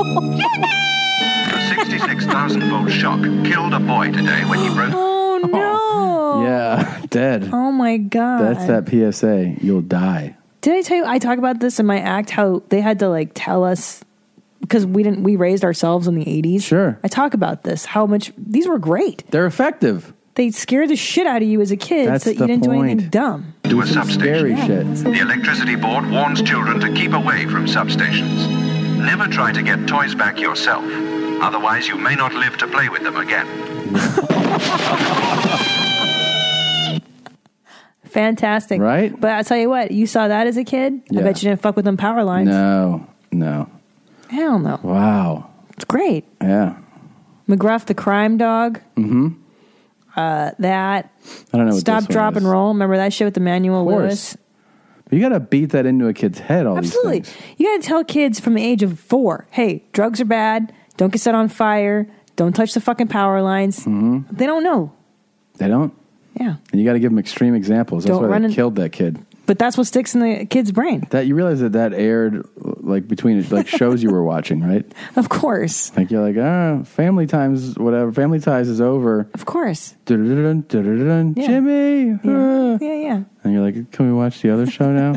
A 66,000-volt shock killed a boy today when he broke... Oh, no. Yeah, dead. Oh, my God. That's that PSA. You'll die. Did I tell you, I talk about this in my act, how they had to like tell us, because we raised ourselves in the 80s. Sure. I talk about this, how much, these were great. They're effective. They scared the shit out of you as a kid That's so that the you didn't do anything point. dumb. To a substation. Scary shit. The electricity board warns children to keep away from substations. Never try to get toys back yourself. Otherwise, you may not live to play with them again. Fantastic. Right? But I'll tell you what, you saw that as a kid? Yeah. I bet you didn't fuck with them power lines. No. Hell no. Wow. It's great. Yeah. McGruff the crime dog. Mm-hmm. That. I don't know what Stop, this one Drop, is. and Roll. Remember that shit with Emmanuel Of course. Lewis? You got to beat that into a kid's head, all Absolutely. these things. You got to tell kids from the age of 4, hey, drugs are bad. Don't get set on fire. Don't touch the fucking power lines. Mm-hmm. They don't know. They don't? Yeah. And you got to give them extreme examples. That's Don't why run they in- killed that kid. But that's what sticks in the kid's brain. That you realize that aired like between like shows you were watching, right? Of course. Like you're like, Family Times, whatever. Family Ties is over. Of course. Dun-dun-dun, dun-dun-dun, Yeah. Jimmy. Yeah. Yeah. And you're like, can we watch the other show now?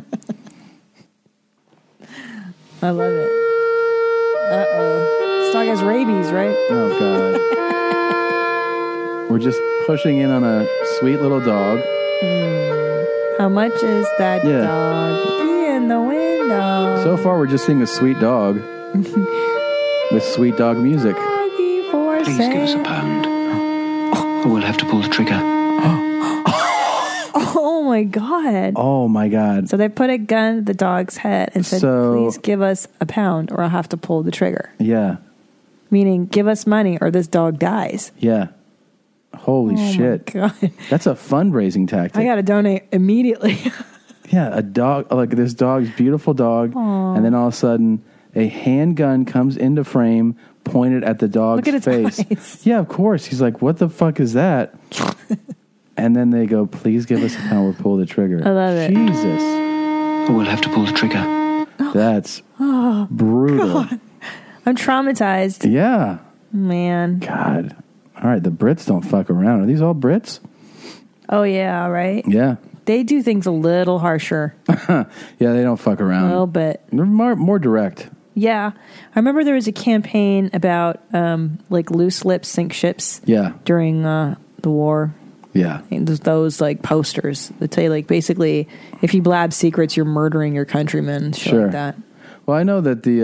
I love it. Uh-oh. This dog has rabies, right? Oh, God. We're just pushing in on a sweet little dog. How much is that Yeah. dog in the window? So far, we're just seeing a sweet dog with sweet dog music. Please give us a pound. Or we'll have to pull the trigger. Oh my God. Oh, my God. So they put a gun to the dog's head and said, please give us a pound or I'll have to pull the trigger. Yeah. Meaning, give us money or this dog dies. Yeah. Holy Oh, shit. my God. That's a fundraising tactic. I got to donate immediately. Yeah, a dog, like this dog's beautiful dog, Aw. and then all of a sudden a handgun comes into frame pointed at the dog's Look at its face. eyes. Yeah, of course. He's like, what the fuck is that? And then they go, please give us a pound or pull the trigger. I love it. Jesus. Or we'll have to pull the trigger. That's Oh, brutal. God. I'm traumatized. Yeah. Man. God. All right, the Brits don't fuck around. Are these all Brits? Oh, yeah, right? Yeah. They do things a little harsher. Yeah, they don't fuck around. A little bit. They're more direct. Yeah. I remember there was a campaign about like loose lips sink ships. Yeah. During the war. Yeah. And those like posters that tell you like basically if you blab secrets you're murdering your countrymen. Shit Sure. like that. Well, I know that they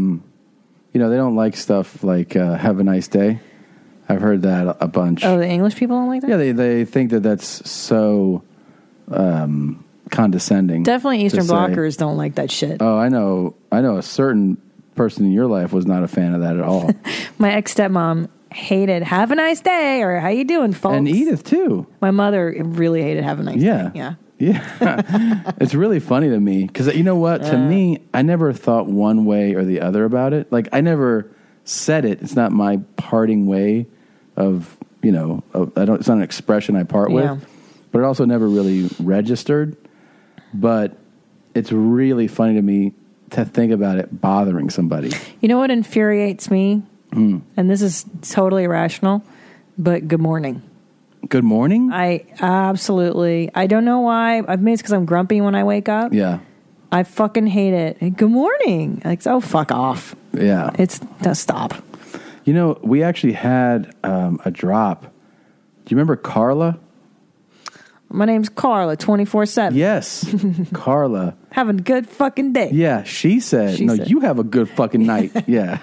don't like stuff like "Have a nice day." I've heard that a bunch. Oh, the English people don't like that? Yeah, they think that that's so condescending. Definitely to Eastern say. Blockers don't like that shit. Oh, I know a certain person in your life was not a fan of that at all. My ex-stepmom hated "Have a nice day" or "How you doing, folks?" And Edith too. My mother really hated "Have a nice Yeah. day." Yeah. Yeah. It's really funny to me because you know what? To me, I never thought one way or the other about it. Like I never said it. It's not my parting way of, it's not an expression I part Yeah. with, but it also never really registered. But it's really funny to me to think about it bothering somebody. You know what infuriates me? Mm. And this is totally irrational, but good morning. Good morning? I don't know why. Maybe it's because I'm grumpy when I wake up. Yeah. I fucking hate it. Hey, good morning. Like, oh, fuck off. Yeah. Stop. We actually had a drop. Do you remember Carla? My name's Carla, 24/7. Yes. Carla. Having a good fucking day. Yeah, she said, you have a good fucking night. Yeah.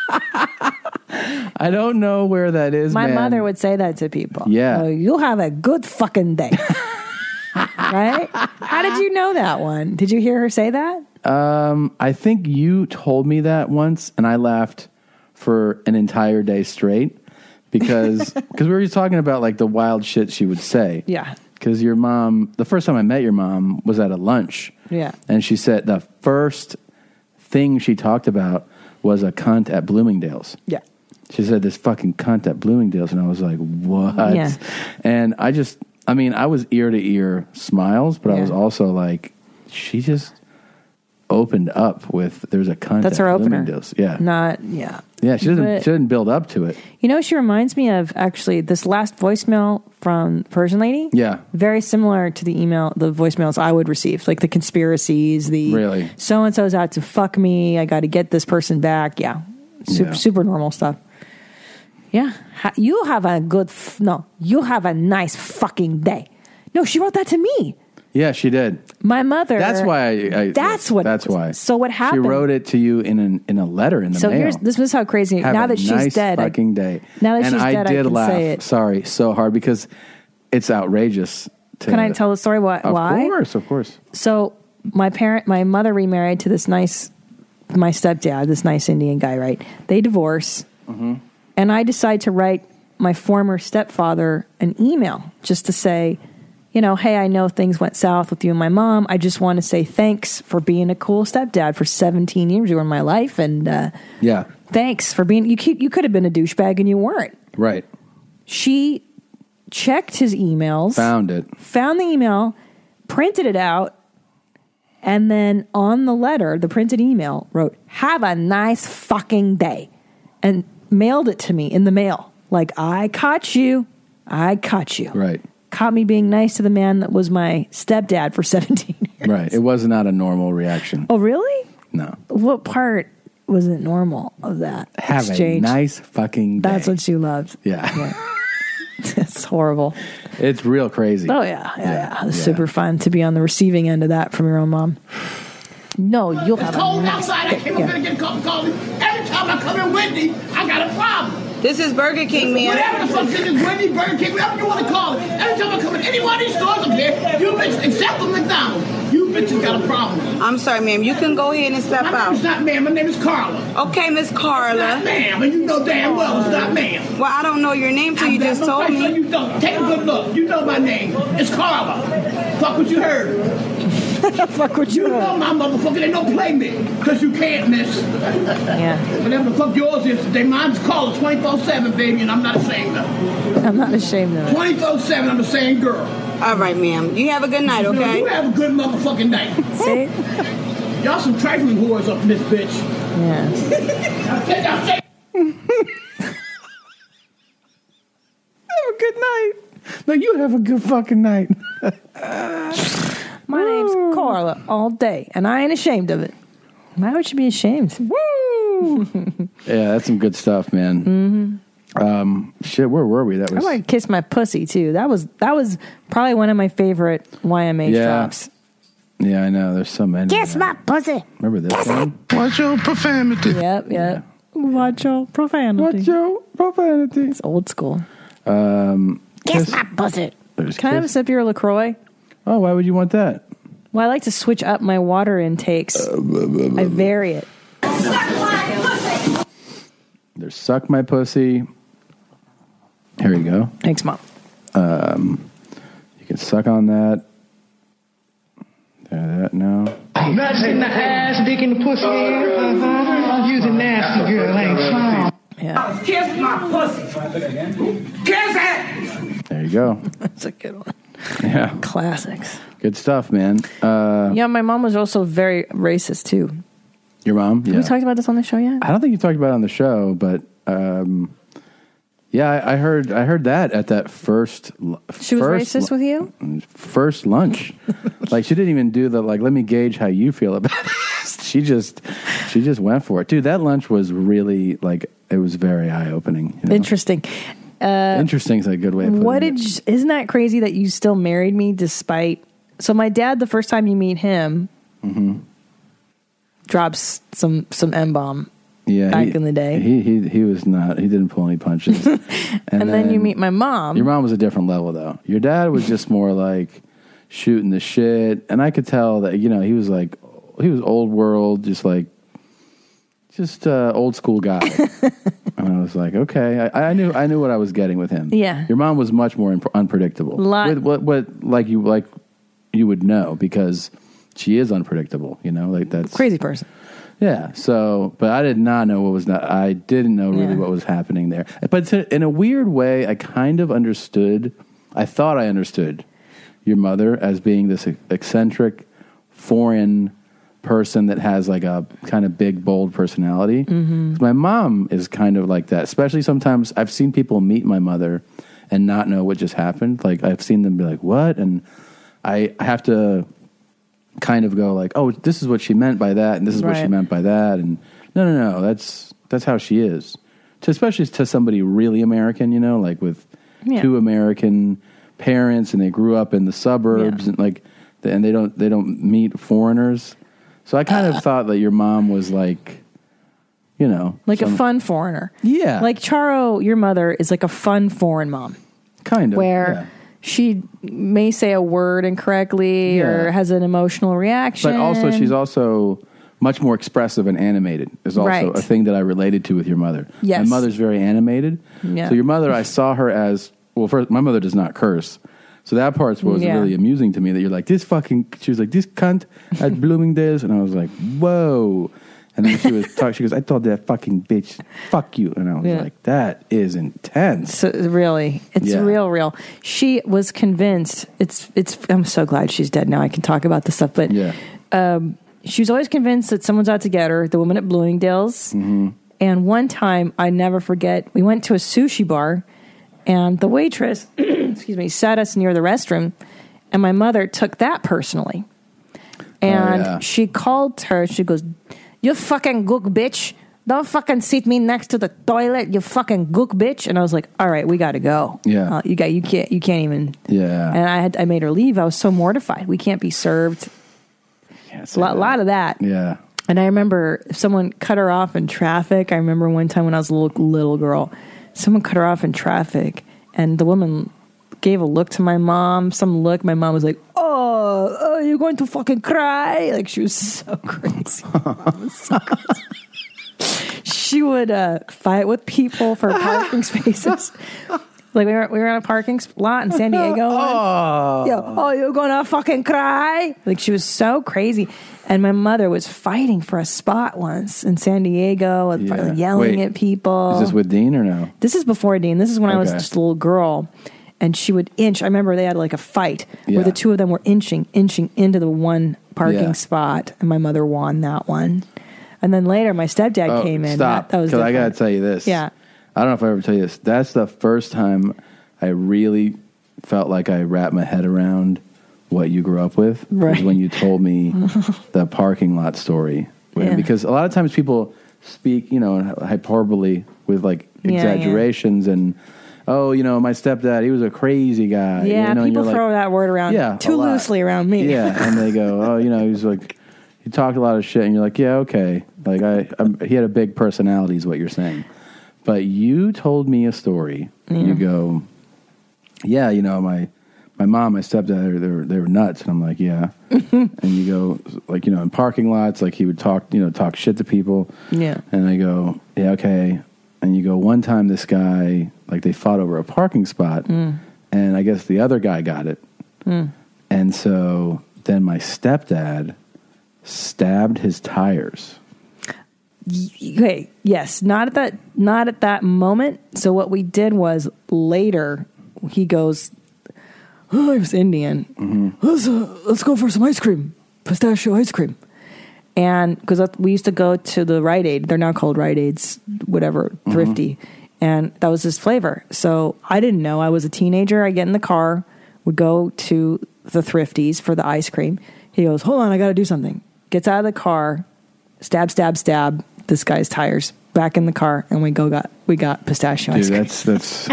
I don't know where that is, My man. mother would say that to people. Yeah. You'll have a good fucking day. Right? How did you know that one? Did you hear her say that? I think you told me that once, and I laughed for an entire day straight because we were just talking about like the wild shit she would say. Yeah. Because your mom, the first time I met your mom was at a lunch. Yeah. And she said the first thing she talked about was a cunt at Bloomingdale's. Yeah. She said this fucking cunt at Bloomingdale's, and I was like, what? Yeah. And I was ear to ear smiles, but I was also like, she just opened up with there's a cunt That's at her opener. Bloomingdale's. Yeah. Yeah, she didn't build up to it. You know, she reminds me of actually this last voicemail from Persian Lady. Yeah. Very similar to the voicemails I would receive, like the conspiracies, Really? so-and-so's out to fuck me, I got to get this person back. Yeah. Super normal stuff. Yeah. You have a nice fucking day. No, she wrote that to me. Yeah, she did. My mother. That's why. That's why. So what happened? She wrote it to you in a letter in the mail. This is how crazy. Have now a that she's nice dead, fucking day. Now that she's dead, I can laugh. say it. Sorry, so hard because it's outrageous. Can I tell the story? Why? Of course. So my mother remarried to my stepdad, this nice Indian guy. Right? They divorce, and I decide to write my former stepfather an email just to say, hey, I know things went south with you and my mom. I just want to say thanks for being a cool stepdad for 17 years. You were in my life, and thanks for being. You could have been a douchebag, and you weren't. Right. She checked his emails, found the email, printed it out, and then on the letter, the printed email, wrote, "Have a nice fucking day," and mailed it to me in the mail. Like, I caught you. Right. Caught me being nice to the man that was my stepdad for 17 years. Right. It was not a normal reaction. Oh, really? No. What part wasn't normal of that Have exchange? a nice fucking day. That's what she loved. Yeah. It's horrible. It's real crazy. Oh, yeah. It's super fun to be on the receiving end of that from your own mom. No, you'll have a nice outside. I came up here to get a cup of coffee. Every time I come in Whitney, I got a problem. This is Burger King, man. Whatever the fuck this is, Whitney, Burger King, whatever you want to call it. Every time I come in any one of these stores up here, you bitches, except for McDonald's, you bitches got a problem. I'm sorry, ma'am. You can go ahead and step out. My name is not ma'am. My name is Carla. Okay, Miss Carla. It's not ma'am, and you know damn well it's not ma'am. Well, I don't know your name till you just told me. You don't. Take a good look. You know my name. It's Carla. Fuck what you heard. Fuck what you heard. You know my motherfucker. They don't play me. Because you can't, miss. Yeah. Whatever the fuck yours is today, mine's called 24/7, baby, and I'm not ashamed of it. I'm not ashamed of it. 24/7, I'm the same girl. All right, ma'am. You have a good night, okay? You have a good motherfucking night. See? Y'all some trifling whores up in this bitch. Yeah. I'll say. Have a good night. No, you have a good fucking night. My name's Carla all day, and I ain't ashamed of it. Why would you be ashamed? Woo! Yeah, that's some good stuff, man. Shit, where were we? That was. I want to kiss my pussy too. That was probably one of my favorite YMH drops. Yeah, I know. There's so many. Kiss my pussy. Remember this one? Watch your profanity. Yep. Watch your profanity. It's old school. Kiss my pussy. Can I have a sip of your LaCroix? Oh, why would you want that? Well, I like to switch up my water intakes. I vary it. There's Suck My Pussy. Here you go. Thanks, Mom. You can suck on that. That now. Nuts in the ass, dick in the pussy. Using nasty girl ain't fine. Yeah. Kiss my pussy. Kiss it. There you go. That's a good one. Yeah. Classics. Good stuff, man. Yeah, my mom was also very racist too. Your mom? Yeah. Have we talked about this on the show yet? I don't think you talked about it on the show, but yeah, I heard that at that first. She was racist with you? First lunch, like she didn't even do the like. Let me gauge how you feel about it. She just went for it, dude. That lunch was really like it was very eye opening. You know? Interesting. Interesting is a good way of putting it. Isn't that crazy that you still married me despite? So my dad, the first time you meet him, drops some M-bomb. Yeah, back in the day. He was not. He didn't pull any punches. and then you meet my mom. Your mom was a different level, though. Your dad was just more like, shooting the shit, and I could tell that he was old world, just old school guy. And I was like, okay, I knew what I was getting with him. Yeah. Your mom was much more unpredictable. What you would know, because she is unpredictable. That's crazy person. Yeah. So, but I did not know I didn't know really what was happening there. But in a weird way, I kind of understood. I thought I understood your mother as being this eccentric, foreign person that has like a kind of big, bold personality. Mm-hmm. My mom is kind of like that. Especially sometimes I've seen people meet my mother and not know what just happened. Like I've seen them be like, "What?" And I have to kind of go like, "Oh, this is what she meant by that, and this is what she meant by that." And no, that's how she is. Especially to somebody really American, like with two American parents, and they grew up in the suburbs, and and they don't meet foreigners. So I kind of thought that your mom was like, like a fun foreigner. Yeah. Like Charo, your mother, is like a fun foreign mom. Kind of. Where she may say a word incorrectly or has an emotional reaction. But also, she's also much more expressive and animated. Is also a thing that I related to with your mother. Yes. My mother's very animated. Yeah. So your mother, I saw her as, well, first, my mother does not curse. So that part was really amusing to me, that you're like, she was like, this cunt at Bloomingdale's. And I was like, whoa. And then she was talking, she goes, I told that fucking bitch, fuck you. And I was like, that is intense. So, really, it's real. She was convinced, I'm so glad she's dead now. I can talk about this stuff. But she was always convinced that someone's out to get her, the woman at Bloomingdale's. Mm-hmm. And one time, I never forget, we went to a sushi bar, and the waitress, sat us near the restroom, and my mother took that personally. And she called her, she goes, "You fucking gook bitch. Don't fucking sit me next to the toilet, you fucking gook bitch." And I was like, all right, we got to go. Yeah. You can't even. Yeah. And I made her leave. I was so mortified. We can't be served. A lot of that. Yeah. And I remember someone cut her off in traffic. I remember one time when I was a little girl, someone cut her off in traffic, and the woman gave a look to my mom. Some look. My mom was like, "Oh, you're going to fucking cry!" Like, she was so crazy. She would fight with people for parking spaces. Like we were on a parking lot in San Diego. You're gonna fucking cry! Like, she was so crazy. And my mother was fighting for a spot once in San Diego, yelling at people. Is this with Dean or no? This is before Dean. This is when I was just a little girl. And she would inch. I remember they had like a fight where the two of them were inching into the one parking spot. And my mother won that one. And then later, my stepdad came in. Stop. That was because I got to tell you this. Yeah. I don't know if I ever tell you this. That's the first time I really felt like I wrapped my head around what you grew up with. Right. Was when you told me the parking lot story. Because a lot of times people speak, hyperbole with like exaggerations and, oh, my stepdad, he was a crazy guy. Yeah, people throw that word around too loosely around me. Yeah, and they go, oh, he's like, he talked a lot of shit, and you're like, yeah, okay. Like, he had a big personality is what you're saying. But you told me a story. Yeah. You go, yeah, my mom, my stepdad, they were nuts. And I'm like, yeah. And you go, like, in parking lots, like he would talk shit to people. Yeah. And I go, yeah, okay. And you go, one time this guy, like they fought over a parking spot, and I guess the other guy got it. And so then my stepdad stabbed his tires. Okay, yes, not at that moment. So what we did was later, he goes, "Oh, I was Indian. Let's go for some ice cream, pistachio ice cream." And because we used to go to the Rite Aid, they're now called Rite Aids, whatever, Thrifty, and that was his flavor. So I didn't know. I was a teenager. I get in the car, would go to the Thrifties for the ice cream. He goes, "Hold on, I got to do something." Gets out of the car, stab this guy's tires. Back in the car, and we got pistachio ice cream. That's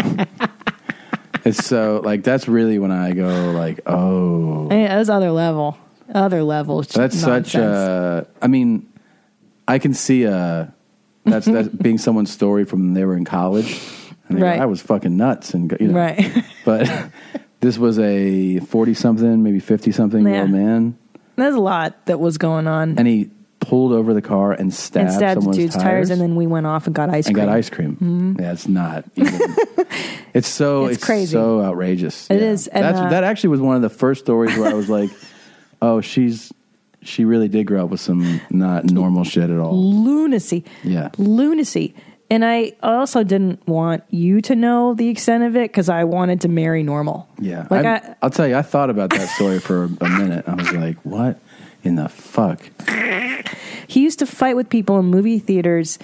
it's so like that's really when I go like, oh, that was other levels. That's nonsense. Such. I mean, I can see that's being someone's story from when they were in college, and they go, I was fucking nuts, and right. But This was a 40-something, maybe 50-something year old man, There's a lot that was going on. and he pulled over the car and stabbed, And stabbed the someone's dude's tires, and then we went off and got ice and cream. got ice cream. Mhm. Yeah, it's not even. It's crazy. so outrageous. It Yeah. is, and, That actually was one of the first stories where I was like, oh, she really did grow up with some not normal shit at all. Lunacy. Yeah. Lunacy. And I also didn't want you to know the extent of it because I wanted to marry normal. Yeah. Like I'll tell you, I thought about that story for a minute. I was like, what in the fuck? He used to fight with people in movie theaters.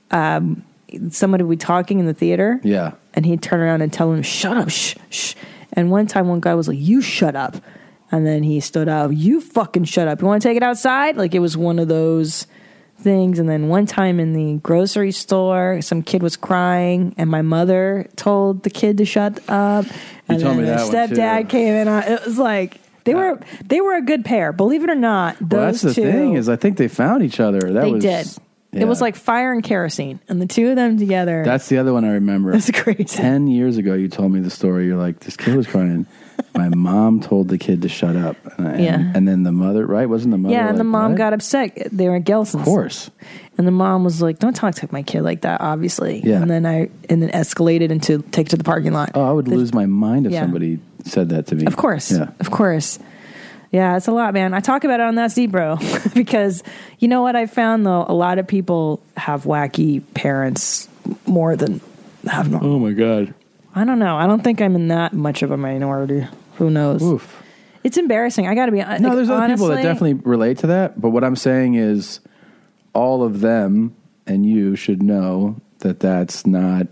Somebody would be talking in the theater. Yeah. And he'd turn around and tell him, shut up, shh, shh. And one time one guy was like, you shut up. And then he stood up, you fucking shut up. You want to take it outside? Like it was one of those things. And then one time in the grocery store, some kid was crying and my mother told the kid to shut up. And told then me the that one, stepdad too. came in. It was like, they were a good pair. Believe it or not, those Well, that's the two. thing is, I think they found each other. They did. Yeah. It was like fire and kerosene, and the two of them together. That's the other one I remember. That's crazy. 10 years ago, you told me the story. You're like, this kid was crying. My mom told the kid to shut up. Yeah. And then the mother, right? Wasn't the mother? Yeah, and like, the mom what? got upset. They were at Gelson's. Of course. And the mom was like, don't talk to my kid like that, obviously. Yeah. And then escalated into take to the parking lot. Oh, I would lose my mind if Yeah. somebody said that to me. Of course. Yeah. Of course. Yeah, it's a lot, man. I talk about it on That's Deep, Bro. Because you know what I found, though? A lot of people have wacky parents more than have normal. Oh, my God. I don't know. I don't think I'm in that much of a minority. Who knows? Oof. It's embarrassing. I got to be honest. No, there's other people that definitely relate to that. But what I'm saying is all of them and you should know that that's not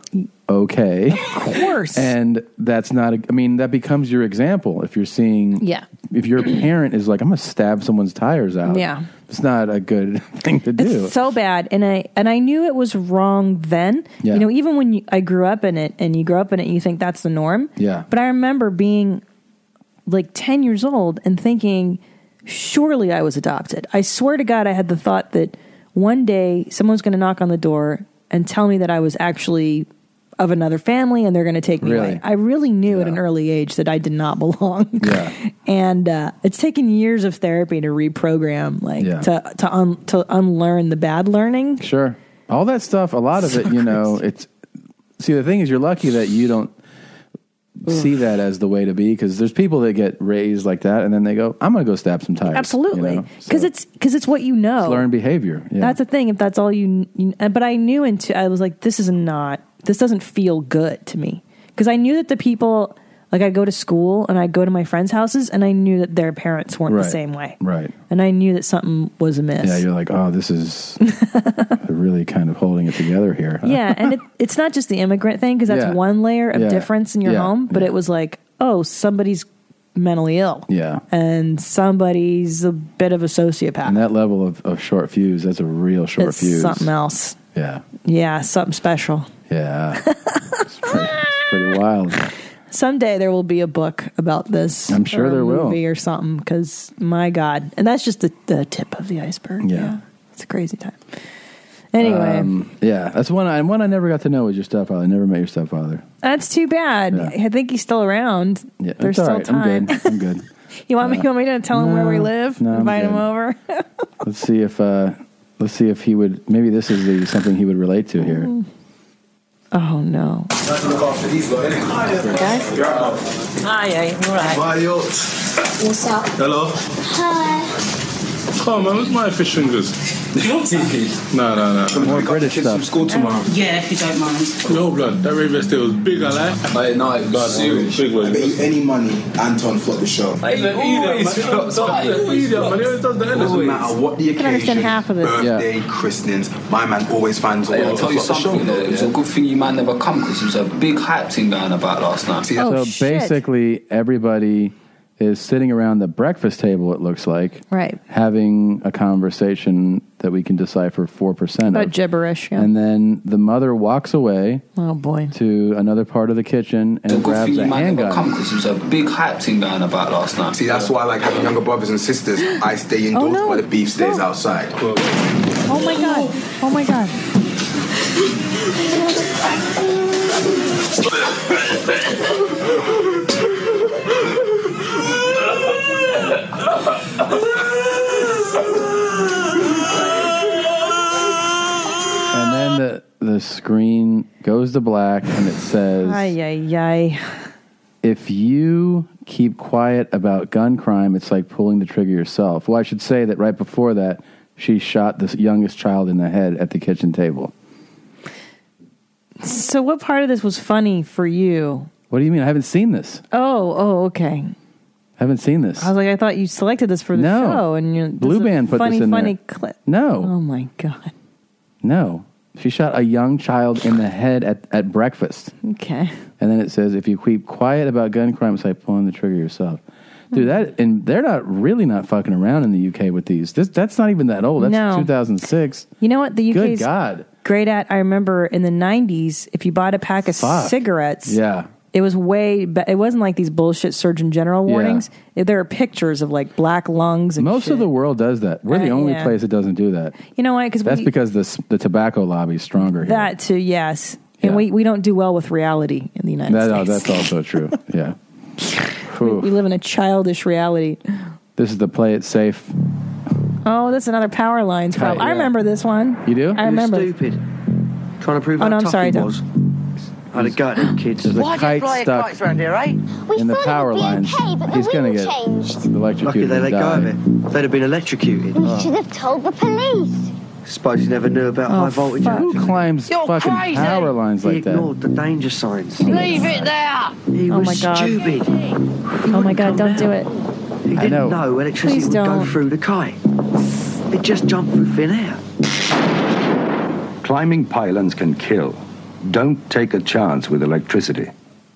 okay. Of course. And that's not, that becomes your example. If you're seeing, Yeah. if your parent is like, I'm going to stab someone's tires out. Yeah. It's not a good thing to do. It's so bad, and I knew it was wrong then. Yeah. You know, even when I grew up in it, and you grow up in it, you think that's the norm. Yeah. But I remember being like 10 years old and thinking, surely I was adopted. I swear to God, I had the thought that one day someone's going to knock on the door and tell me that I was actually of another family and they're going to take me Really? away. I really knew at an early age that I did not belong. Yeah. And it's taken years of therapy to reprogram, like to unlearn the bad learning. Sure. All that stuff, a lot of it, it's, see, the thing is, you're lucky that you don't see that as the way to be, because there's people that get raised like that and then they go, I'm going to go stab some tires. Absolutely. Because it's what you know. It's learned behavior. Yeah. That's the thing. If that's all you but I knew I was like, this doesn't feel good to me. Because I knew that the people, like I go to school and I go to my friends' houses and I knew that their parents weren't the Right. same way. Right. And I knew that something was amiss. Yeah, you're like, oh, this is really kind of holding it together here. Huh? Yeah, and it's not just the immigrant thing, because that's Yeah. one layer of Yeah. difference in your Yeah. home, but it was like, oh, somebody's mentally ill. Yeah. And somebody's a bit of a sociopath. And that level of short fuse, that's a real short It's fuse. something else. Yeah. Yeah, something special. Yeah. It's pretty wild. Someday there will be a book about this. I'm sure or a there will. movie or something, because my God. And that's just the tip of the iceberg. Yeah. It's a crazy time. Anyway, Yeah, that's one I never got to know was your stepfather. I never met your stepfather. that's too bad. Yeah. I think he's still around. Yeah, There's it's still all right. time. I'm good. You want me to tell him where we live? no, I'm Invite him good. over? Let's see if he would. Maybe this is something he would relate to here. Oh no. Look after these lot, innit? Guys? You're up, Hi, all right. What's up? Hello. Hi. Come on, man, where's my fish fingers? No. More British stuff. School tomorrow. Yeah, if you don't mind. No blood. That Ray Vest was big, I like. No, it was serious. Big one. I bet you any money, Anton flopped the show. Doesn't matter what the I can understand occasion, half of it. birthday, christenings, my man always finds a way I'll to tell you flop the show. something though, it was a good thing you man never come, because there was a big hype thing going about last night. So basically, everybody is sitting around the breakfast table, it looks like. Right. Having a conversation that we can decipher 4% About of. gibberish, yeah. And then the mother walks away Oh boy. to another part of the kitchen It's a and good grabs thing a you man never come, handgun. because there was a big hype thing going about last night. See, that's why I like having younger brothers and sisters. I stay indoors, no. but the beef stays outside. Oh my God. Oh my God. to black, and it says, Ay, ay, ay. if you keep quiet about gun crime, it's like pulling the trigger yourself. Well, I should say that right before that, she shot the youngest child in the head at the kitchen table. So what part of this was funny for you? What do you mean? I haven't seen this. Oh, okay. Haven't seen this. I was like, I thought you selected this for the show. And you're, Blue Band put this in funny there. clip. No. Oh, my God. No. She shot a young child in the head at breakfast. Okay. And then it says, if you keep quiet about gun crime, it's like pulling the trigger yourself. Dude, and they're not fucking around in the UK with these. That's not even that old. That's No. 2006. You know what the Good UK's God. great at? I remember in the 90s, if you bought a pack of cigarettes, Yeah. it was it wasn't like these bullshit Surgeon General warnings. There are pictures of like black lungs and Most of the world does that. We're the only yeah. place that doesn't do that. You know why? That's because the tobacco lobby is stronger here. That too, yes. And we don't do well with reality in the United States. That's also true. Yeah. We live in a childish reality. This is the Play It Safe. Oh, that's another Power Lines problem. Right, I yeah. remember this one. You do? I remember. Stupid. Trying to prove Oh, how no, I'm tough sorry, he Dom. was. I had a go at them kids. There's a kite stuck around here, eh? in the power lines. He's going to get electrocuted. Lucky they let go of it. They'd have been electrocuted. We should have told the police. Suppose you never knew about high voltage. Who climbs fucking power lines like He that? ignored the danger signs. Leave it there. He Oh was my God. stupid. Oh my God, don't do it. He didn't know electricity Please would go don't. through the kite. It just jumped through thin air. Climbing pylons can kill. Don't take a chance with electricity.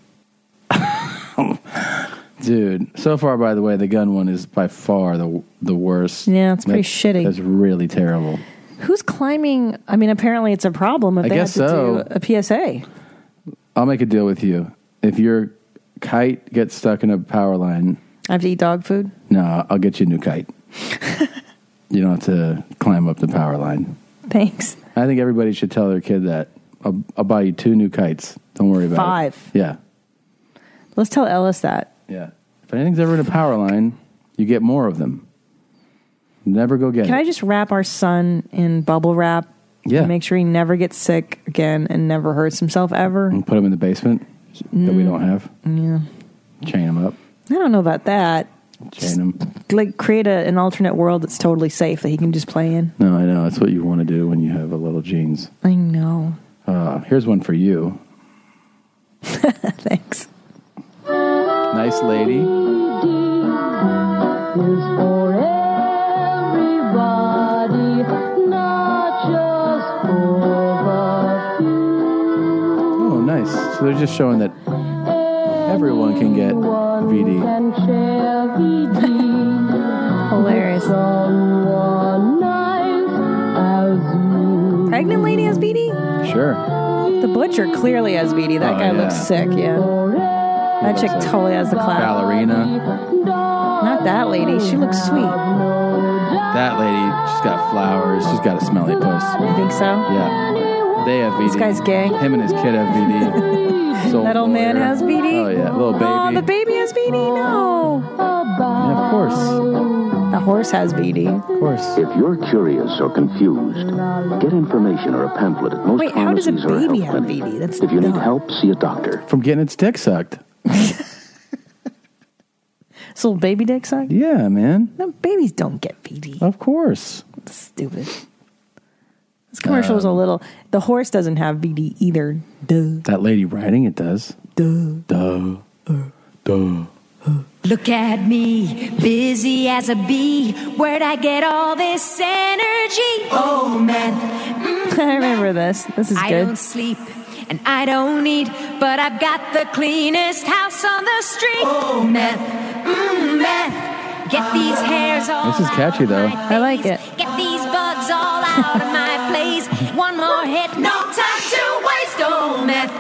Dude, so far, by the way, the gun one is by far the worst. Yeah, it's pretty shitty. That's really terrible. Who's climbing? I mean, apparently it's a problem if I they guess have to so. do a PSA. I'll make a deal with you. If your kite gets stuck in a power line, I have to eat dog food? no, I'll get you a new kite. You don't have to climb up the power line. Thanks. I think everybody should tell their kid that. I'll buy you 2 new kites. Don't worry about 5. it. Yeah. Let's tell Ellis that. Yeah. If anything's ever in a power line, you get more of them. Never go get Can it. I just wrap our son in bubble wrap? Yeah. And make sure he never gets sick again and never hurts himself ever? And put them in the basement that we don't have. Yeah. Chain them up. I don't know about that. Chain them. Like create an alternate world that's totally safe that he can just play in. No, I know. That's what you want to do when you have a little jeans. I know. Here's one for you. Thanks. Nice lady. Oh, nice. So they're just showing that everyone can get VD. Hilarious. Pregnant lady has VD? Sure. The butcher clearly has VD. That Oh, guy yeah. looks sick, yeah. That chick totally has the clap. Ballerina. Not that lady. She looks sweet. That lady, she's got flowers. She's got a smelly puss. You think so? Yeah. They have VD. This guy's gay. Him and his kid have VD. That old man has VD? Oh, yeah. Little baby. Oh, the baby has VD? No. Yeah, of course. The horse has VD. Of course. If you're curious or confused, get information or a pamphlet at most Wait, how does a pharmacies or baby health have clinics. VD? That's If you need dumb. help, see a doctor. From getting its dick sucked. This little baby dick suck? Yeah, man. No, babies don't get VD. Of course. That's stupid. This commercial was a little... The horse doesn't have VD either. Duh. That lady riding it does. Duh. Duh. Duh. Look at me, busy as a bee. Where'd I get all this energy? Oh, man. I remember this. This is I good. don't sleep and I don't eat, but I've got the cleanest house on the street. Oh, meth, meth. Get these hairs all This is catchy, though. I like it. Get these bugs all out of my place. One more hit, no time to waste. Oh, meth,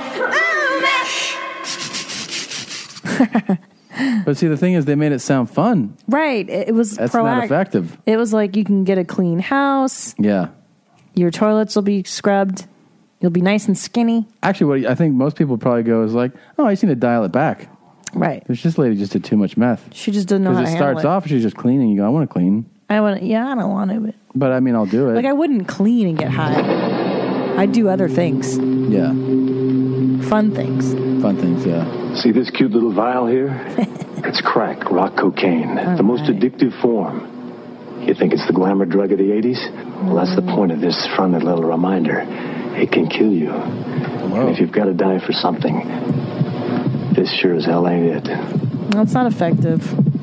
meth. But see, the thing is, they made it sound fun. Right. It was That's not effective. It was like you can get a clean house. Yeah. Your toilets will be scrubbed. You'll be nice and skinny. Actually, what I think most people probably go is like, oh, I just need to dial it back. Right. This lady just did too much meth. She just doesn't know how to Because it handle starts it. off, she's just cleaning. You go, I want to clean. I don't want to. But I mean, I'll do it. Like I wouldn't clean and get high. I'd do other things. Yeah. fun things. Fun things, yeah. See this cute little vial here? It's crack, rock cocaine, the most addictive form. You think it's the glamour drug of the 80s? Well, that's the point of this friendly little reminder. It can kill you. And if you've got to die for something, this sure as hell ain't it. No, it's not effective.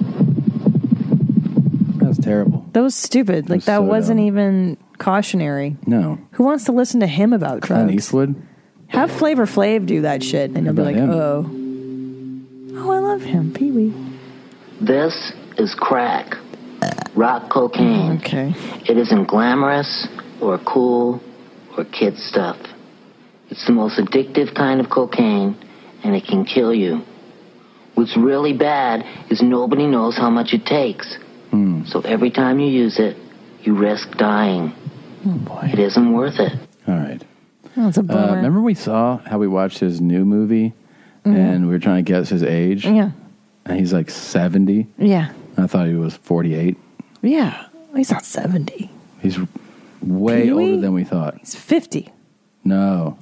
That's terrible. That was stupid. Like, that so wasn't even cautionary. No. Who wants to listen to him about Clint drugs? Eastwood? Have Flavor Flav do that shit, and you'll be like, him? oh, I love him, Pee Wee. This is crack. Rock cocaine. Okay. It isn't glamorous or cool or kid stuff. It's the most addictive kind of cocaine, and it can kill you. What's really bad is nobody knows how much it takes. So every time you use it, you risk dying. Oh, boy. It isn't worth it. All right. That's a bummer. Remember we saw how we watched his new movie, and we were trying to guess his age? Yeah. And he's like 70. Yeah. I thought he was 48. Yeah. He's not 70. He's way Pee-wee? older than we thought. He's 50. No.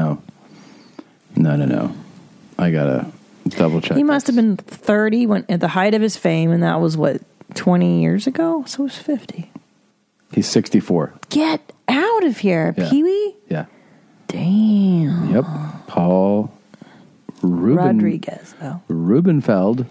I gotta double check. He must have been 30 when at the height of his fame, and that was, 20 years ago? So he's 50. He's 64. Get out of here, Yeah. Pee-wee. Yeah. Damn. Yep. Paul Rodriguez. Oh. Rubenfeld,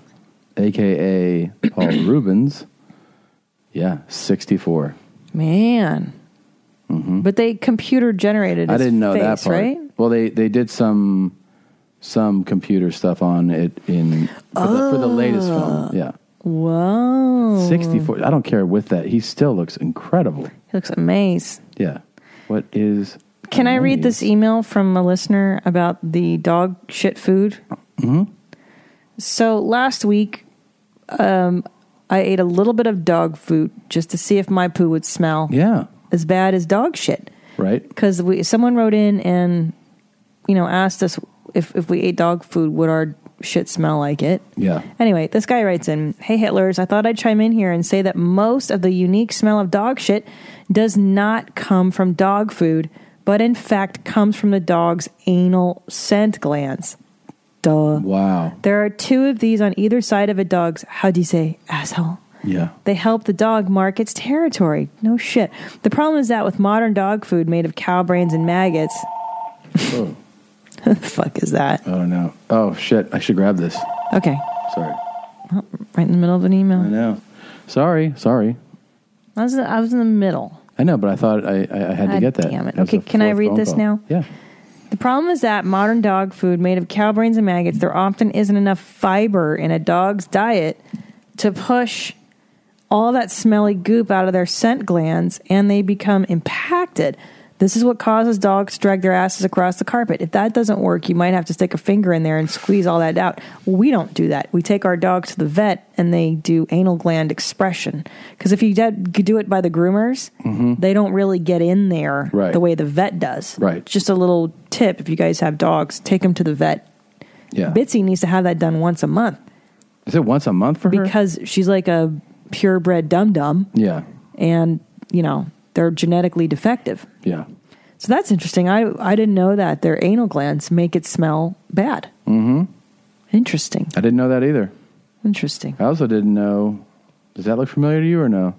a.k.a. Paul Rubens. Yeah, 64. Man. But they computer generated his I didn't know face, that part. right? Well, they did some computer stuff on it for the latest film. Yeah. Whoa. 64. I don't care with that. He still looks incredible. He looks amazing. Yeah. What is... Can I read this email from a listener about the dog shit food? Mm-hmm. So last week, I ate a little bit of dog food just to see if my poo would smell as bad as dog shit. Right. Because someone wrote in and, asked us if we ate dog food, would our shit smell like it? Yeah. Anyway, this guy writes in, "Hey Hitlers, I thought I'd chime in here and say that most of the unique smell of dog shit does not come from dog food, but in fact comes from the dog's anal scent glands." Duh. Wow. There are 2 of these on either side of a dog's, how do you say, asshole? Yeah. They help the dog mark its territory. No shit. The problem is that with modern dog food made of cow brains and maggots... Oh. What the fuck is that? I don't know. Oh, shit. I should grab this. Okay. Sorry. Oh, right in the middle of an email. I know. Sorry. I was in the middle. I know, but I thought I had to get that. Damn it. That was Okay, the can I fourth read phone this call. now? Yeah. The problem is that modern dog food made of cow brains and maggots, there often isn't enough fiber in a dog's diet to push all that smelly goop out of their scent glands, and they become impacted. This is what causes dogs to drag their asses across the carpet. If that doesn't work, you might have to stick a finger in there and squeeze all that out. We don't do that. We take our dogs to the vet, and they do anal gland expression. Because if you do it by the groomers, they don't really get in there the way the vet does. Right. Just a little tip, if you guys have dogs, take them to the vet. Yeah. Bitsy needs to have that done once a month. Is it once a month for her? Because she's like a purebred dum-dum. Yeah. And, they're genetically defective. Yeah. So that's interesting. I didn't know that their anal glands make it smell bad. Mm-hmm. Interesting. I didn't know that either. Interesting. I also didn't know. Does that look familiar to you or no?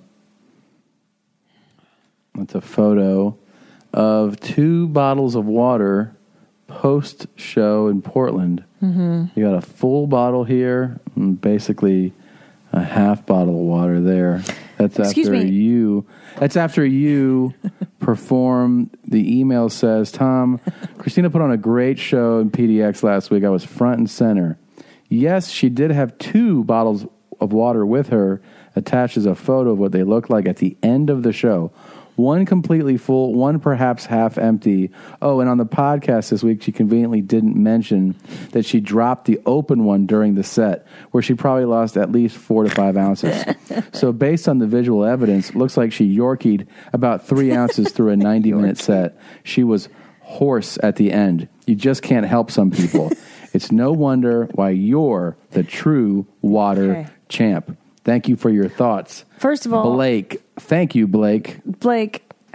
That's a photo of 2 bottles of water post-show in Portland. Mm-hmm. You got a full bottle here, and basically a half bottle of water there. That's Excuse after me. you. That's after you perform. The email says, "Tom, Christina put on a great show in PDX last week. I was front and center. Yes, she did have 2 bottles of water with her. Attaches a photo of what they looked like at the end of the show. One completely full, one perhaps half empty. Oh, and on the podcast this week, she conveniently didn't mention that she dropped the open one during the set, where she probably lost at least 4 to 5 ounces. So based on the visual evidence, looks like she Yorkied about 3 ounces through a 90-minute set. She was hoarse at the end. You just can't help some people. It's no wonder why you're the true water champ. Thank you for your thoughts." First of all, Blake. Thank you, Blake. Blake,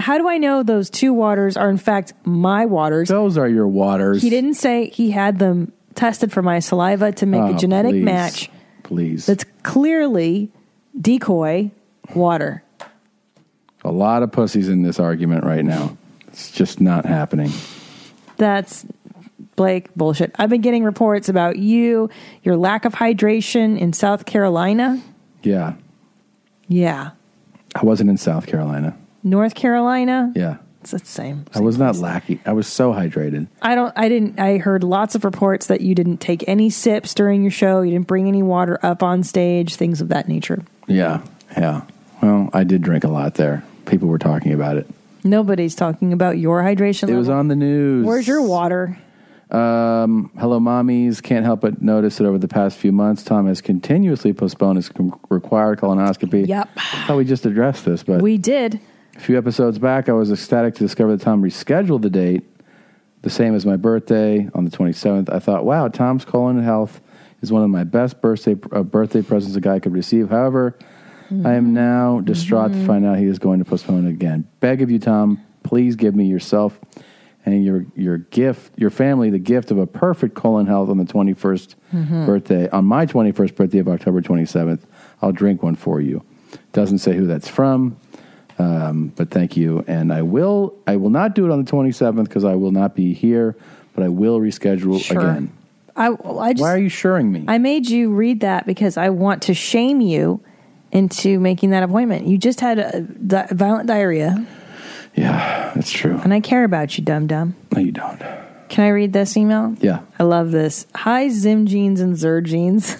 how do I know those two waters are in fact my waters? Those are your waters. He didn't say he had them tested for my saliva to make a genetic please. match. Please. That's clearly decoy water. A lot of pussies in this argument right now. It's just not happening. That's Blake bullshit. I've been getting reports about your lack of hydration in South Carolina. Yeah. Yeah. I wasn't in South Carolina. North Carolina. Yeah. It's the same. I was not lacking. I was so hydrated. I heard lots of reports that you didn't take any sips during your show. You didn't bring any water up on stage, things of that nature. Yeah. Yeah. Well, I did drink a lot there. People were talking about it. Nobody's talking about your hydration level. It was on the news. Where's your water? Hello, mommies. Can't help but notice that over the past few months, Tom has continuously postponed his required colonoscopy. Yep. I thought we just addressed this, but we did. A few episodes back, I was ecstatic to discover that Tom rescheduled the date, the same as my birthday on the 27th. I thought, wow, Tom's colon health is one of my best birthday presents a guy could receive. However, I am now distraught to find out he is going to postpone it again. Beg of you, Tom, please give me yourself and your gift, your family, the gift of a perfect colon health on the 21st birthday. On my 21st birthday of October 27th, I'll drink one for you. Doesn't say who that's from. But thank you, and I will not do it on the 27th because I will not be here, but I will reschedule again. I just, why are you assuring me? I made you read that because I want to shame you into making that appointment. You just had violent diarrhea. Yeah, that's true. And I care about you, dum-dum. No, you don't. Can I read this email? Yeah. I love this. Hi, Zim Jeans and Zer Jeans.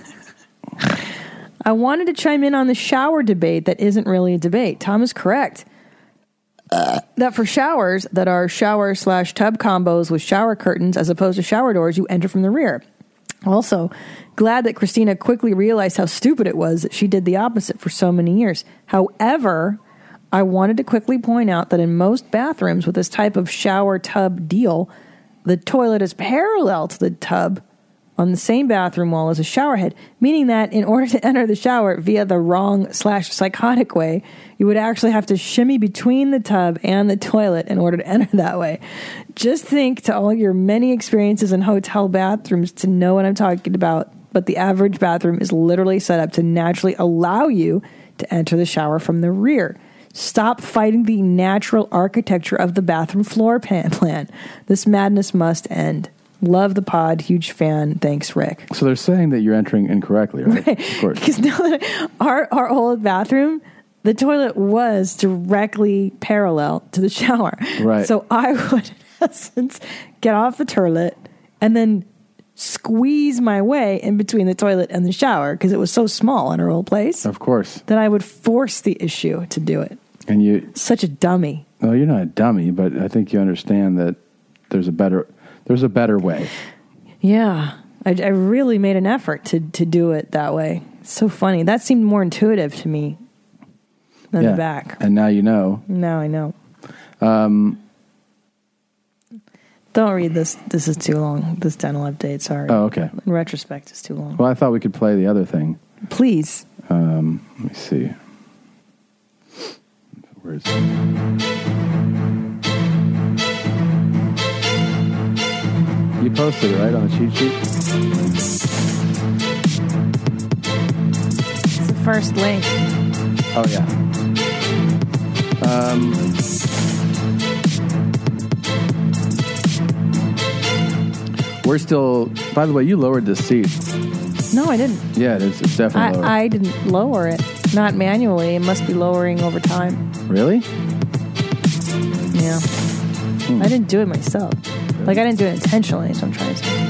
I wanted to chime in on the shower debate that isn't really a debate. Tom is correct. That for showers that are shower/tub combos with shower curtains as opposed to shower doors, you enter from the rear. Also, glad that Christina quickly realized how stupid it was that she did the opposite for so many years. However, I wanted to quickly point out that in most bathrooms with this type of shower tub deal, the toilet is parallel to the tub on the same bathroom wall as a shower head, meaning that in order to enter the shower via the wrong/psychotic way, you would actually have to shimmy between the tub and the toilet in order to enter that way. Just think to all your many experiences in hotel bathrooms to know what I'm talking about, but the average bathroom is literally set up to naturally allow you to enter the shower from the rear. Stop fighting the natural architecture of the bathroom floor plan. This madness must end. Love the pod. Huge fan. Thanks, Rick. So they're saying that you're entering incorrectly, right? Of course. Because our old bathroom, the toilet was directly parallel to the shower. Right. So I would, in essence, get off the toilet and then squeeze my way in between the toilet and the shower because it was so small in our old place. Of course. That I would force the issue to do it. And you... Such a dummy. No, you're not a dummy, but I think you understand that there's a better way. Yeah. I really made an effort to do it that way. It's so funny. That seemed more intuitive to me than the back. And now you know. Now I know. Don't read this. This is too long. This dental update, sorry. Oh, okay. In retrospect, it's too long. Well, I thought we could play the other thing. Please. Let me see. Where is it? You posted it, right, on the cheat sheet? It's the first link. Oh, yeah. We're still... By the way, you lowered this seat. No, I didn't. Yeah, it's definitely lower. I didn't lower it. Not manually. It must be lowering over time. Really? Yeah. I didn't do it myself. Like, I didn't do it intentionally, so I'm trying to say.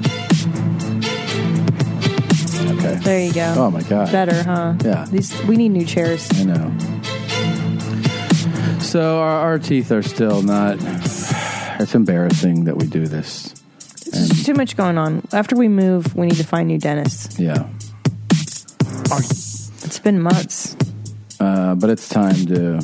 Okay. There you go. Oh, my God. Better, huh? Yeah. We need new chairs. I know. So our teeth are still not... It's embarrassing that we do this. There's just too much going on. After we move, we need to find new dentists. Yeah. It's been months. But it's time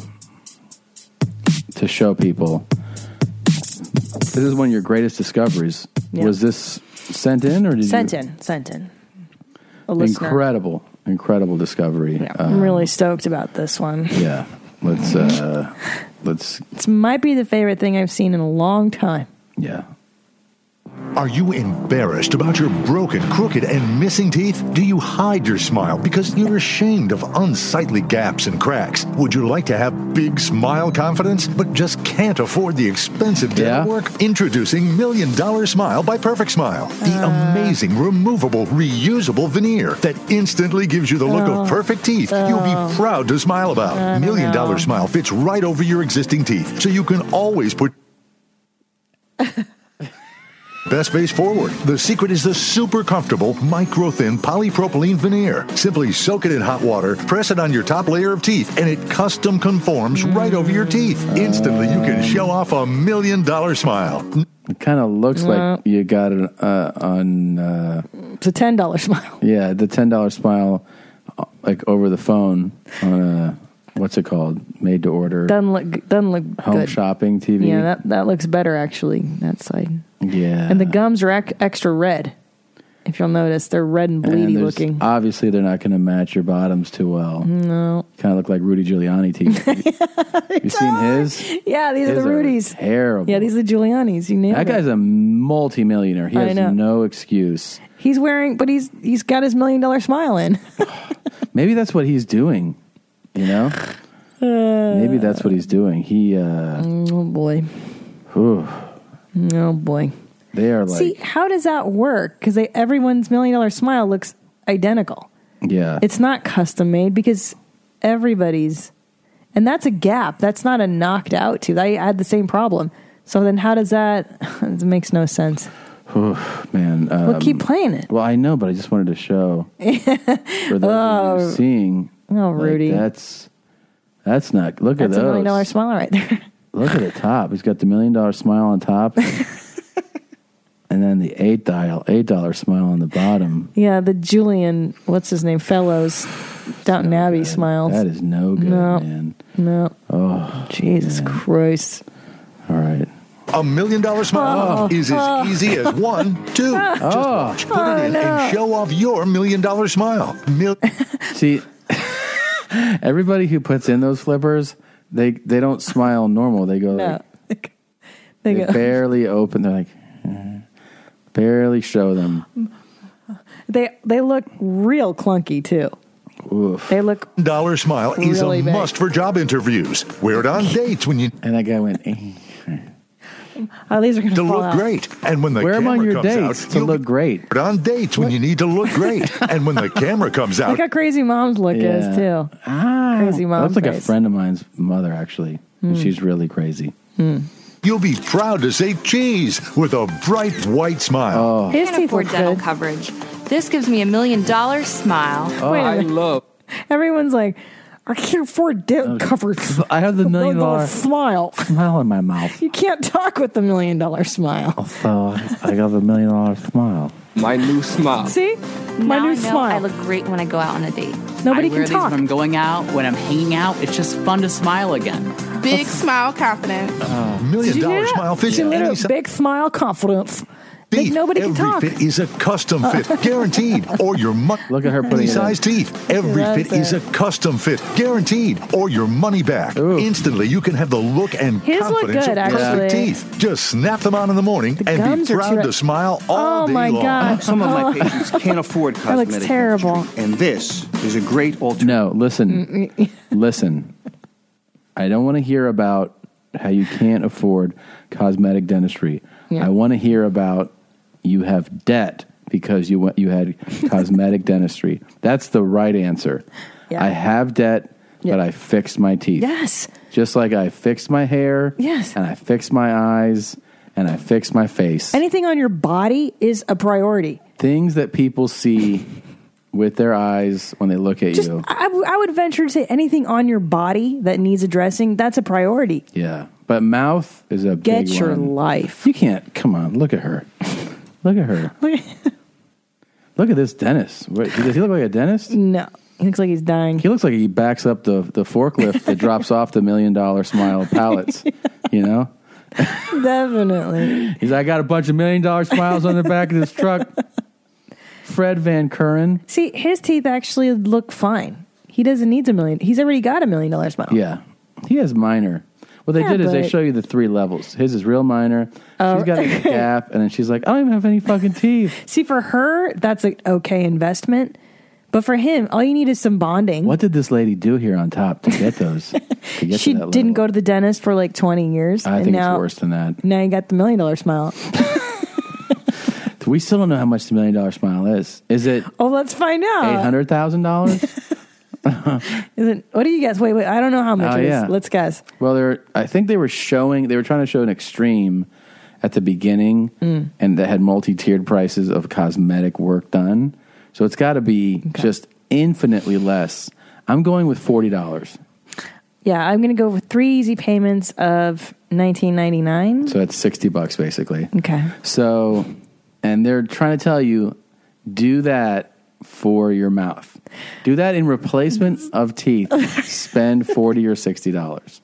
to show people. This is one of your greatest discoveries. Yeah. Was this sent in or did Sent you? in. A listener. Incredible discovery. Yeah, I'm really stoked about this one. Yeah. Let's This might be the favorite thing I've seen in a long time. Yeah. Are you embarrassed about your broken, crooked, and missing teeth? Do you hide your smile because you're ashamed of unsightly gaps and cracks? Would you like to have big smile confidence, but just can't afford the expensive dental work? Introducing $1 Million Smile by Perfect Smile. The amazing, removable, reusable veneer that instantly gives you the look of perfect teeth you'll be proud to smile about. $1 Million Smile fits right over your existing teeth, so you can always put best face forward. The secret is the super comfortable micro-thin polypropylene veneer. Simply soak it in hot water, press it on your top layer of teeth, and it custom conforms right over your teeth. Instantly, you can show off $1 Million Smile. It kind of looks like you got it on... it's a $10 smile. Yeah, the $10 smile, like over the phone on a... What's it called? Made to order. Doesn't look home good. shopping TV. Yeah, that looks better actually. That side. Yeah. And the gums are extra red. If you'll notice, they're red and bleedy looking. Obviously, they're not going to match your bottoms too well. No. Kind of look like Rudy Giuliani teeth. You seen his? Yeah, these His are the Rudies. Terrible. Yeah, these are the Giulianis. You nailed That guy's it. a multi-millionaire. He I has know. no excuse. He's wearing, but he's got his $1 Million Smile in. Maybe that's what he's doing. You know? Maybe that's what he's doing. He. Oh boy. Whew. Oh boy. They are like. See, how does that work? Because everyone's $1 Million Smile looks identical. Yeah. It's not custom made because everybody's, and that's a gap. That's not a knocked out tooth. I had the same problem. So then how does that? It makes no sense. Man. Well, keep playing it. Well, I know, but I just wanted to show for those of you seeing. Oh, Rudy. That's not. Look That's at a those. $1 Million Smile right there. Look at the top. He's got the $1 Million Smile on top, and then the $8 smile on the bottom. Yeah, the Julian, what's his name? Fellows, Downton Abbey smiles. That is no good, man. No. Oh, Jesus Christ! All right. $1 Million Smile is as easy as 1, 2. Just watch, put it in, and show off your $1 Million Smile. See, everybody who puts in those flippers, they don't smile normal. They go like, They they go. barely open. They're like, barely show them. They look real clunky too. Oof. They look $1 Smile is really a big. must for job interviews. Wear it on dates when you... And that guy went... Oh, these are going to fall look out. great. And when the Wear 'em on camera your comes dates out, to you'll look great. Wear it on dates when you need to look great. And when the camera comes out... Look how crazy mom's look is too. Crazy mom That's like face. a friend of mine's mother, actually. She's really crazy. You'll be proud to say cheese with a bright white smile. Oh. I can't afford dental coverage. This gives me $1 Million Smile. Wait a minute. Everyone's like, I can't afford dental coverage. I have the $1 million smile. Smile in my mouth. You can't talk with the $1 Million Smile. So I got the $1 million smile. My new smile. See? My Now new I know smile. I look great when I go out on a date. Nobody I wear can these talk. when I'm going out, when I'm hanging out. It's just fun to smile again. Big smile, confident. $1 Million Smile fits She any lit a size. big smile, confidence. Teeth. Nobody can Every talk. fit is a custom fit, guaranteed. Or your Look at her putting it in. size teeth. Every That's fit is a custom fit, guaranteed. Or your money back. Instantly, you can have the look and His look confidence good, of perfect actually. teeth. Just snap them on in the morning and be gums are proud too- to smile all Oh, day my long. God. Some of my Oh. patients can't afford That cosmetic looks terrible. dentistry, and this is a great alternative. No, listen. Listen. I don't want to hear about how you can't afford cosmetic dentistry. Yeah. I want to hear about you have debt because you had cosmetic dentistry. That's the right answer. Yeah. I have debt, but I fixed my teeth. Yes. Just like I fixed my hair. Yes. And I fixed my eyes. And I fixed my face. Anything on your body is a priority. Things that people see with their eyes when they look at you. I would venture to say anything on your body that needs addressing, that's a priority. Yeah. But mouth is a Get big your one. life. You can't. Come on. Look at her. Look at her. Look at this dentist. Wait, does he look like a dentist? No. He looks like he's dying. He looks like he backs up the forklift that drops off the $1 Million Smile pallets. You know? Definitely. He's like, I got a bunch of $1 Million Smiles on the back of this truck. Fred Van Curren. See, his teeth actually look fine. He doesn't need $1 million. He's already got $1 million smile. Yeah. He has minor. What they Yeah, did is they but- show you the 3 levels. His is real minor. Oh. She's got a gap, and then she's like, I don't even have any fucking teeth. See, for her, that's an okay investment. But for him, all you need is some bonding. What did this lady do here on top to get those? To get She to that didn't go to the dentist for like 20 years. I and think now, it's worse than that. Now you got the $1 million smile. We still don't know how much the $1 million smile is. Is it Oh, let's find out. $800,000? Is it? What do you guess? Wait. I don't know how much Oh, it is. yeah. Let's guess. Well, I think they were trying to show an extreme at the beginning, Mm. and that had multi-tiered prices of cosmetic work done. So it's got to be just infinitely less. I'm going with $40. Yeah, I'm going to go with 3 easy payments of $19.99. So that's $60 basically. Okay. So, and they're trying to tell you, do that for your mouth. Do that in replacement of teeth. Spend $40 or $60.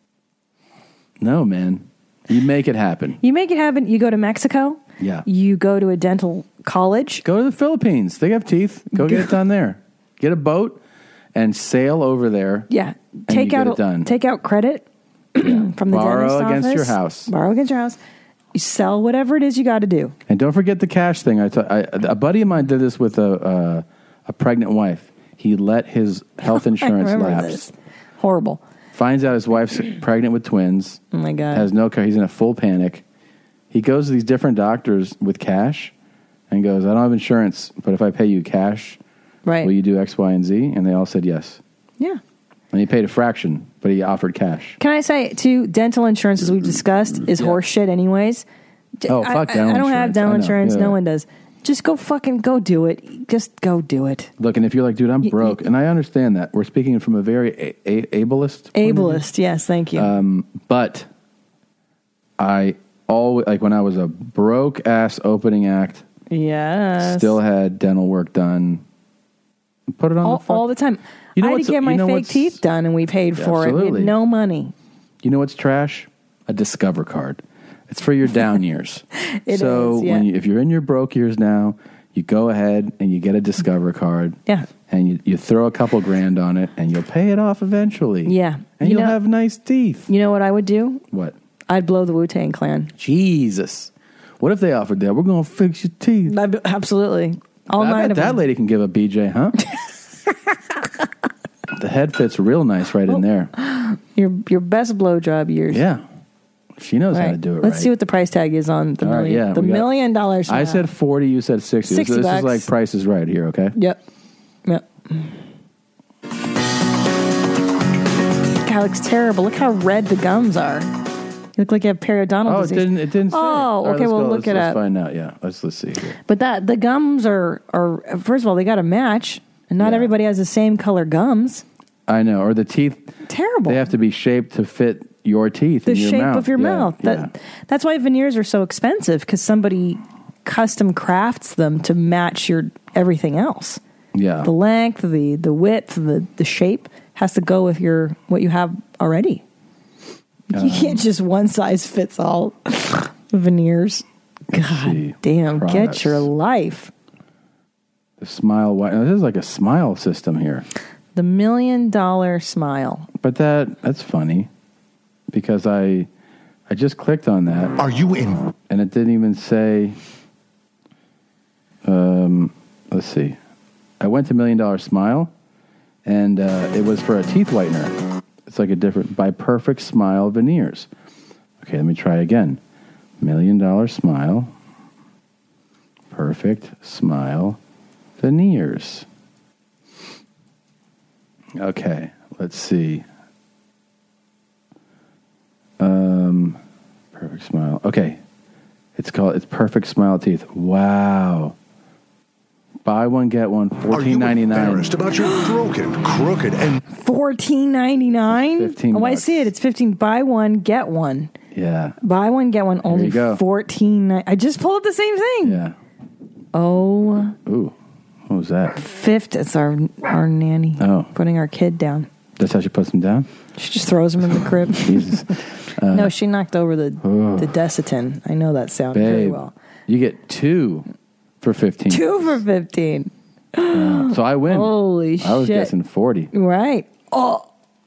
No, man. You make it happen. You make it happen. You go to Mexico. Yeah. You go to a dental college. Go to the Philippines. They have teeth. Go get it done there. Get a boat and sail over there. Yeah. And Take you out get it done. Take out credit from the Borrow dentist against office. your house. Borrow against your house. You sell whatever it is you got to do. And don't forget the cash thing. A buddy of mine did this with a pregnant wife. He let his health insurance I remember lapse. this. Horrible. Finds out his wife's pregnant with twins. Oh my God. Has no car. He's in a full panic. He goes to these different doctors with cash and goes, I don't have insurance, but if I pay you cash, right, will you do X, Y, and Z? And they all said yes. Yeah. And he paid a fraction, but he offered cash. Can I say, too, dental insurance, as we've discussed, is horse shit anyways. Oh, fuck dental I don't have insurance. dental I know. insurance. Yeah. No one does. Just go do it. Just go do it. Look, and if you're like, dude, I'm broke, and I understand that. We're speaking from a very ableist. Ableist, yes, thank you. But I always, like when I was a broke ass opening act, yes. still had dental work done. Put it on all the time. You know I had what's- to get my you know fake what's- teeth done, and we paid for it. We had Absolutely. no money. You know what's trash? A Discover card. It's for your down years. It so is, yeah. when if you're in your broke years now, you go ahead and you get a Discover card. Yeah. And you throw a couple grand on it, and you'll pay it off eventually. Yeah. And you'll have nice teeth. You know what I would do? What? I'd blow the Wu-Tang Clan. Jesus. What if they offered that? We're going to fix your teeth. Absolutely. All I 9 bet of that them. lady can give a BJ, huh? The head fits real nice right in there. Your best blowjob years. Yeah. She knows how Right. to do it Let's right. see what the price tag is on the All right, million. yeah, the we got- $1 million smile. I said 40, you said 60. So $60 this bucks. is like Price is Right here, okay? Yep. God, it looks terrible. Look how red the gums are. You look like you have periodontal Oh, disease. it didn't say. Oh, All right, okay. let's Well, go. look it Let's up. find out. Yeah, let's see here. But the gums are first of all, they got to match, and not everybody has the same color gums. I know. Or the teeth. Terrible. They have to be shaped to fit your teeth The in your shape mouth. of your Yeah, mouth. yeah. That's why veneers are so expensive, because somebody custom crafts them to match your everything else. Yeah. The length, the width, the shape has to go with what you have already. You can't just one size fits all veneers. God damn, Products. get your life. The Smile White. This is like a smile system here. The $1 million smile. But that's funny because I just clicked on that. Are you in? And it didn't even say. Let's see. I went to $1 Million Smile, and it was for a teeth whitener. It's like a different by Perfect Smile Veneers. Okay, let me try again. $1 Million Smile. Perfect Smile Veneers. Okay, let's see. Perfect Smile. Okay. It's Perfect Smile Teeth. Wow. Buy one, get one, Are you $14.99. embarrassed about your broken, crooked, and $14.99. $15 Oh, I see it. It's 15. Buy one, get one. Yeah. Buy one, get one. Only you go. $14. I just pulled up the same thing. Yeah. Oh. Ooh. What was that? Fifth. It's our nanny. Oh. Putting our kid down. That's how she puts them down? She just throws him in the crib. Jesus. No, she knocked over the Desitin. I know that sound very Babe, well. you get 2 for 15. 2 for 15. So I win. Holy I was shit. guessing 40. Right. Oh.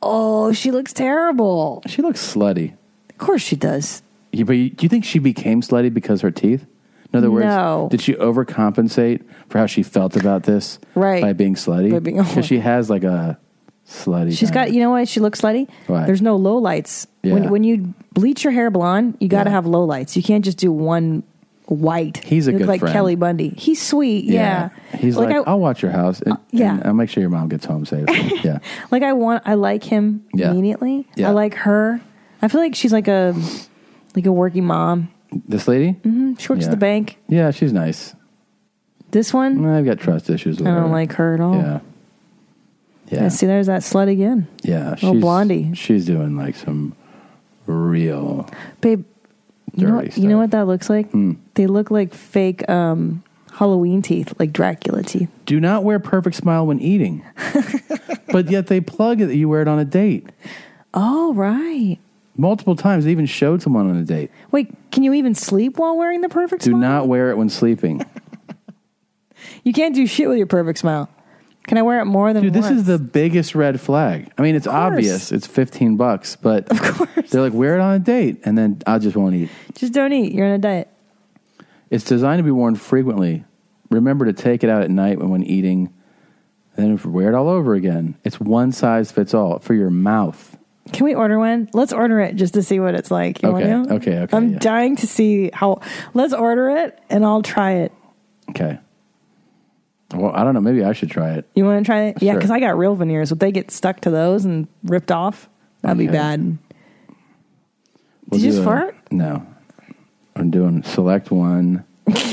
Oh, she looks terrible. She looks slutty. Of course she does. Yeah, but do you think she became slutty because her teeth? In other words, No. did she overcompensate for how she felt about this by being slutty? By being- Because she has like a slutty. She's got, you know why she looks slutty? Why? There's no low lights. Yeah. When you bleach your hair blonde, you got to have low lights. You can't just do one white. He's a You look good like friend. Kelly Bundy. He's sweet. Yeah. He's like, I, I'll watch your house. And, Yeah. and I'll make sure your mom gets home safe. Yeah. I like him Yeah. immediately. Yeah. I like her. I feel like she's like a working mom. This lady? Mm-hmm. She works at the bank. Yeah, she's nice. This one? I've got trust issues with I her. don't like her at all. Yeah. Yeah. See, there's that slut again. Yeah. Little blondie. She's doing like some real Babe, you know, dirty you know what that looks like? Hmm. They look like fake Halloween teeth, like Dracula teeth. Do not wear Perfect Smile when eating. But yet they plug it that you wear it on a date. Oh, right. Multiple times. They even showed someone on a date. Wait, can you even sleep while wearing the Perfect Do Smile? not wear it when sleeping. You can't do shit with your Perfect Smile. Can I wear it more than Dude, once? this is the biggest red flag. I mean, it's obvious. It's $15, but of course. They're like, wear it on a date, and then I just won't eat. Just don't eat. You're on a diet. It's designed to be worn frequently. Remember to take it out at night when eating, and then wear it all over again. It's one size fits all for your mouth. Can we order one? Let's order it just to see what it's like. You Okay, want to? okay, I'm dying to see how. Let's order it, and I'll try it. Okay. Well, I don't know. Maybe I should try it. You want to try it? Yeah, Sure. because I got real veneers. Would they get stuck to those and ripped off? That'd be Okay. bad. We'll Did you do just a- fart? No. I'm doing select one.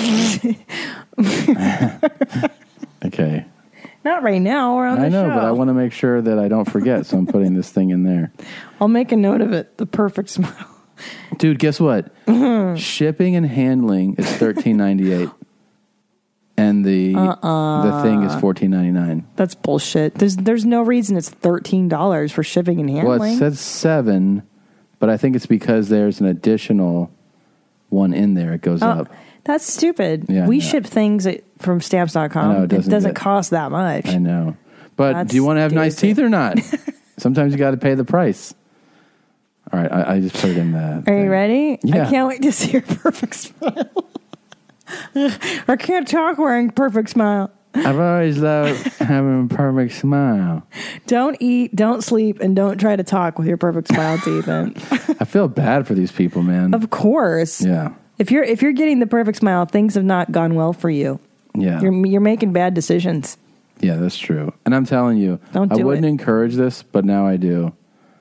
Okay. Not right now. We're on the I know, show. but I want to make sure that I don't forget, so I'm putting this thing in there. I'll make a note of it. The Perfect Smile. Dude, guess what? Shipping and handling is $13.98, and the thing is $14.99. That's bullshit. There's no reason it's $13 for shipping and handling. Well, it says $7, but I think it's because there's an additional one in there. It goes up. That's stupid. Yeah, we yeah. ship things from stamps.com. I know, it doesn't cost that much. I know. But That's do you want to have nice stupid. teeth or not? Sometimes you got to pay the price. All right, I just put it in the. Are you ready? Yeah. I can't wait to see your Perfect Smile. I can't talk wearing Perfect Smile. I've always loved having a perfect smile. Don't eat, don't sleep, and don't try to talk with your Perfect Smile teeth in. I feel bad for these people, man. Of course. Yeah. If you're getting the Perfect Smile, things have not gone well for you. Yeah. You're making bad decisions. Yeah, that's true. And I'm telling you, Don't I do wouldn't it. encourage this, but now I do.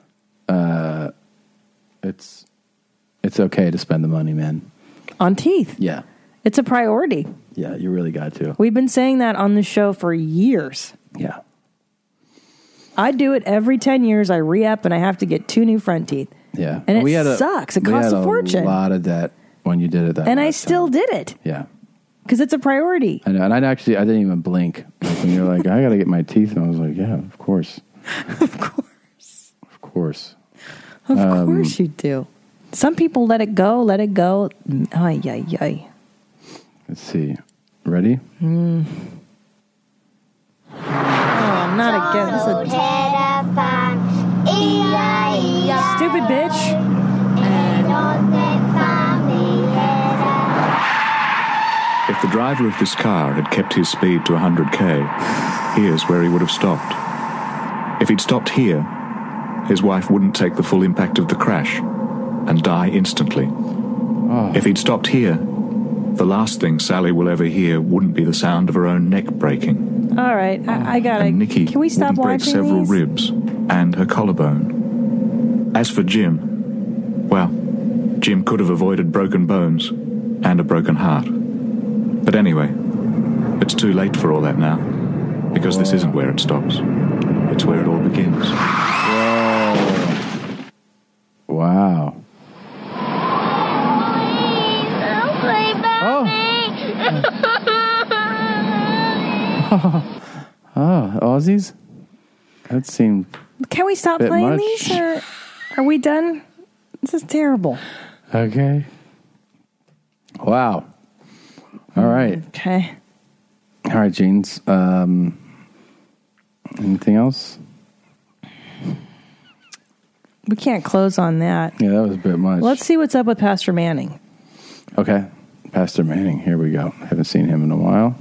It's okay to spend the money, man. On teeth. Yeah. It's a priority. Yeah, you really got to. We've been saying that on the show for years. Yeah. I do it every 10 years. I re-up and I have to get 2 new front teeth. Yeah. And We it had sucks. It we costs had a fortune. a lot of debt when you did it that And I last still time. did it Yeah. because it's a priority. I know. And I didn't even blink. Like when you're like, I got to get my teeth. And I was like, yeah, of course. Of course. Of course you do. Some people let it go. Ay, ay, ay. Let's see. Ready? Mm. Oh, not again. This is a stupid bitch. If the driver of this car had kept his speed to 100k, here's where he would have stopped. If he'd stopped here, his wife wouldn't take the full impact of the crash and die instantly. If he'd stopped here, the last thing Sally will ever hear wouldn't be the sound of her own neck breaking. All right, I got it. And Nikki Can we stop wouldn't break watching several these? ribs and her collarbone. As for Jim, well, Jim could have avoided broken bones and a broken heart. But anyway, it's too late for all that now, because this isn't where it stops. It's where it all begins. Wow. Oh, Aussies? That seemed. Can we stop Bit playing much. these, or are we done? This is terrible. Okay. Wow. All right. Okay. All right, Jeans. Anything else? We can't close on that. Yeah, that was a bit much. Let's see what's up with Pastor Manning. Okay. Pastor Manning. Here we go. Haven't seen him in a while.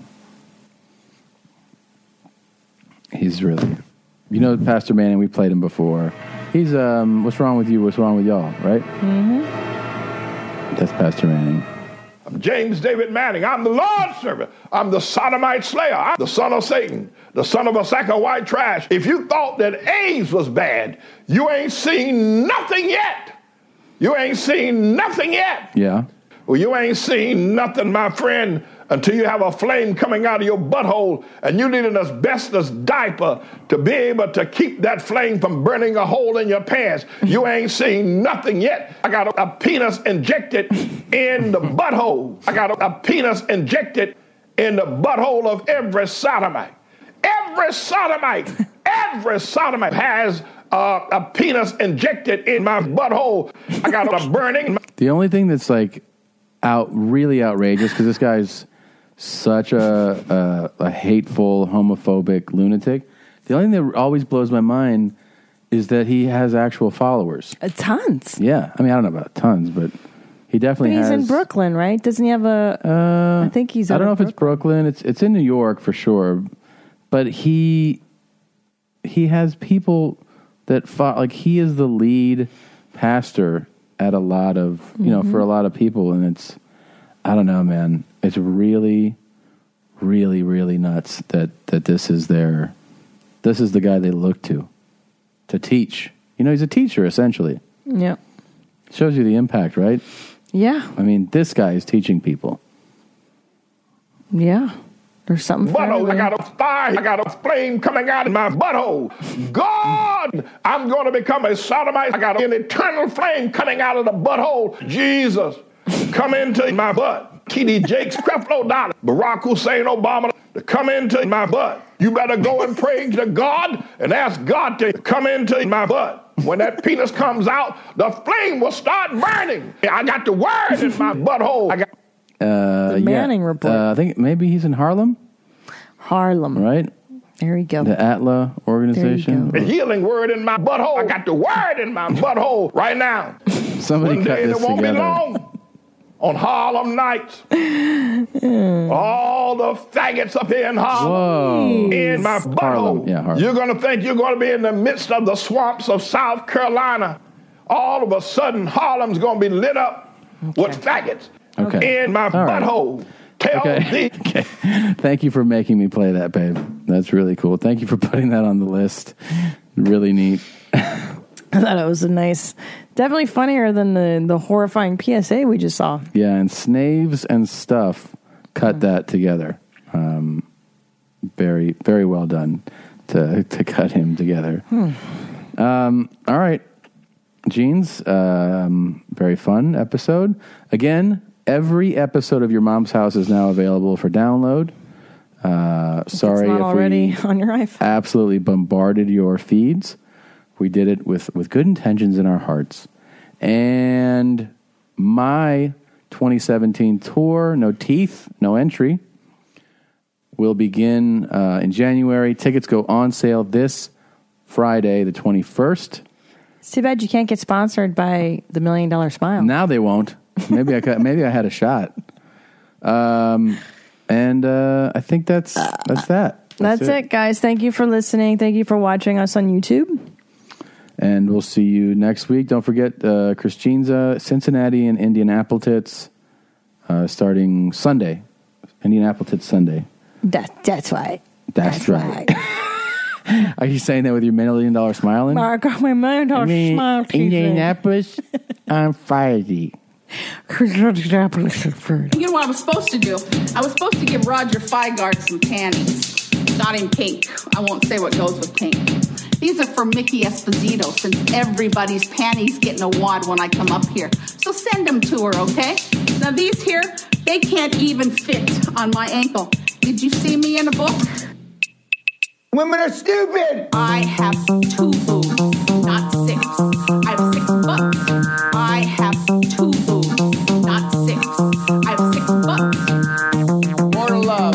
He's really... You know Pastor Manning, we played him before. He's, what's wrong with you? What's wrong with y'all, right? Mm-hmm. That's Pastor Manning. I'm James David Manning. I'm the Lord's servant. I'm the sodomite slayer. I'm the son of Satan, the son of a sack of white trash. If you thought that AIDS was bad, you ain't seen nothing yet. You ain't seen nothing yet. Yeah. Well, you ain't seen nothing, my friend, until you have a flame coming out of your butthole and you need an asbestos diaper to be able to keep that flame from burning a hole in your pants. You ain't seen nothing yet. I got a penis injected in the butthole. I got a penis injected in the butthole of every sodomite. Every sodomite has a penis injected in my butthole. I got a burning. The only thing that's like really outrageous, because this guy's such a hateful, homophobic lunatic. The only thing that always blows my mind is that he has actual followers. Tons. Yeah. I mean, I don't know about tons, but he definitely But he's has. in Brooklyn, right? Doesn't he have a... I think he's... I don't know if it's Brooklyn. It's in New York for sure. But he has people that like he is the lead pastor at a lot of for a lot of people, and it's I don't know, man. It's really, really, really nuts that this is the guy they look to teach. He's a teacher essentially. Yeah. Shows you the impact, right? Yeah. I mean, this guy is teaching people. Yeah. There's something for Butthole, I everyone. got a fire, I got a flame coming out of my butthole. God, I'm going to become a sodomite. I got an eternal flame coming out of the butthole. Jesus, come into my butt. T.D. Jakes, Creflo Dollar, Barack Hussein Obama, to come into my butt. You better go and pray to God and ask God to come into my butt. When that penis comes out, the flame will start burning. I got the word in my butthole. I got The Manning report. I think maybe he's in Harlem. Harlem. Right? There you go. The ATLA organization. the healing word in my butthole. I got the word in my butthole right now. Somebody One cut day this it won't together. be long. On Harlem nights, all the faggots up here in Harlem, Whoa. in my butthole. Harlem. Yeah, Harlem. You're going to think you're going to be in the midst of the swamps of South Carolina. All of a sudden, Harlem's going to be lit up with faggots in my All right. butthole. Tell Okay. the Thank you for making me play that, babe. That's really cool. Thank you for putting that on the list. Really neat. I thought it was a nice... Definitely funnier than the horrifying PSA we just saw. Yeah, and Snaves and Stuff cut that together. Very, very well done to cut him together. All right. Jeans, very fun episode. Again, every episode of Your Mom's House is now available for download. Sorry not if already we on your iPhone. absolutely bombarded your feeds. We did it with good intentions in our hearts. And my 2017 tour, No Teeth, No Entry, will begin in January. Tickets go on sale this Friday, the 21st. It's too bad you can't get sponsored by the $1 Million Smile. Now they won't. Maybe I had a shot. And I think that's that. That's it, guys. Thank you for listening. Thank you for watching us on YouTube. And we'll see you next week. Don't forget Christine's Cincinnati and Indianapolis starting Sunday. Indianapolis Sunday. That's right. That's right. Are you saying that with your $1 million smile? I got my $1 million smile. Indianapolis on Friday. You know what I was supposed to do? I was supposed to give Roger Figart some panties. Not in pink. I won't say what goes with pink. These are for Mickey Esposito, since everybody's panties get in a wad when I come up here. So send them to her, okay? Now these here, they can't even fit on my ankle. Did you see me in a book? Women are stupid! I have 2 boobs, not 6. I have 6 butts. I have 2 boobs, not 6. I have 6 butts. More to love.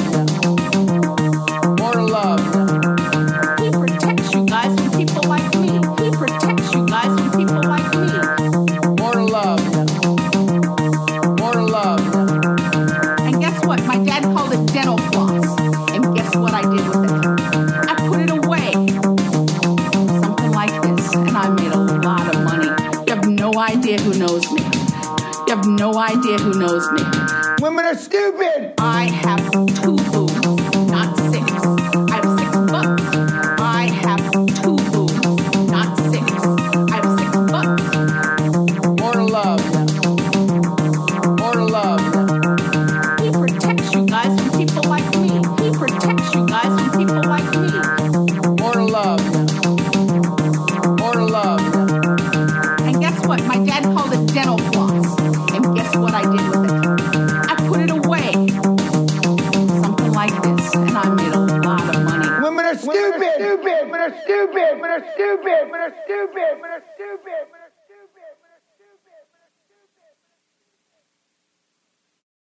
More to love. He protects you guys from people like me. He protects you guys from people like idea who knows me. You have no idea who knows me. Women are stupid. I have 2 boobs, not 6. I have 6 butts. I have 2 boobs, not 6. I have 6 butts. More to love. More to love. He protects you guys from people like me. He protects you guys from people like me. More to love. More to love. And guess what? My dad called it dental floss. And guess what I did with it? I put it away. Something like this. And I made a lot of money. Women are stupid. Women are stupid. Women are stupid. Women are stupid. Women are stupid. Women are stupid.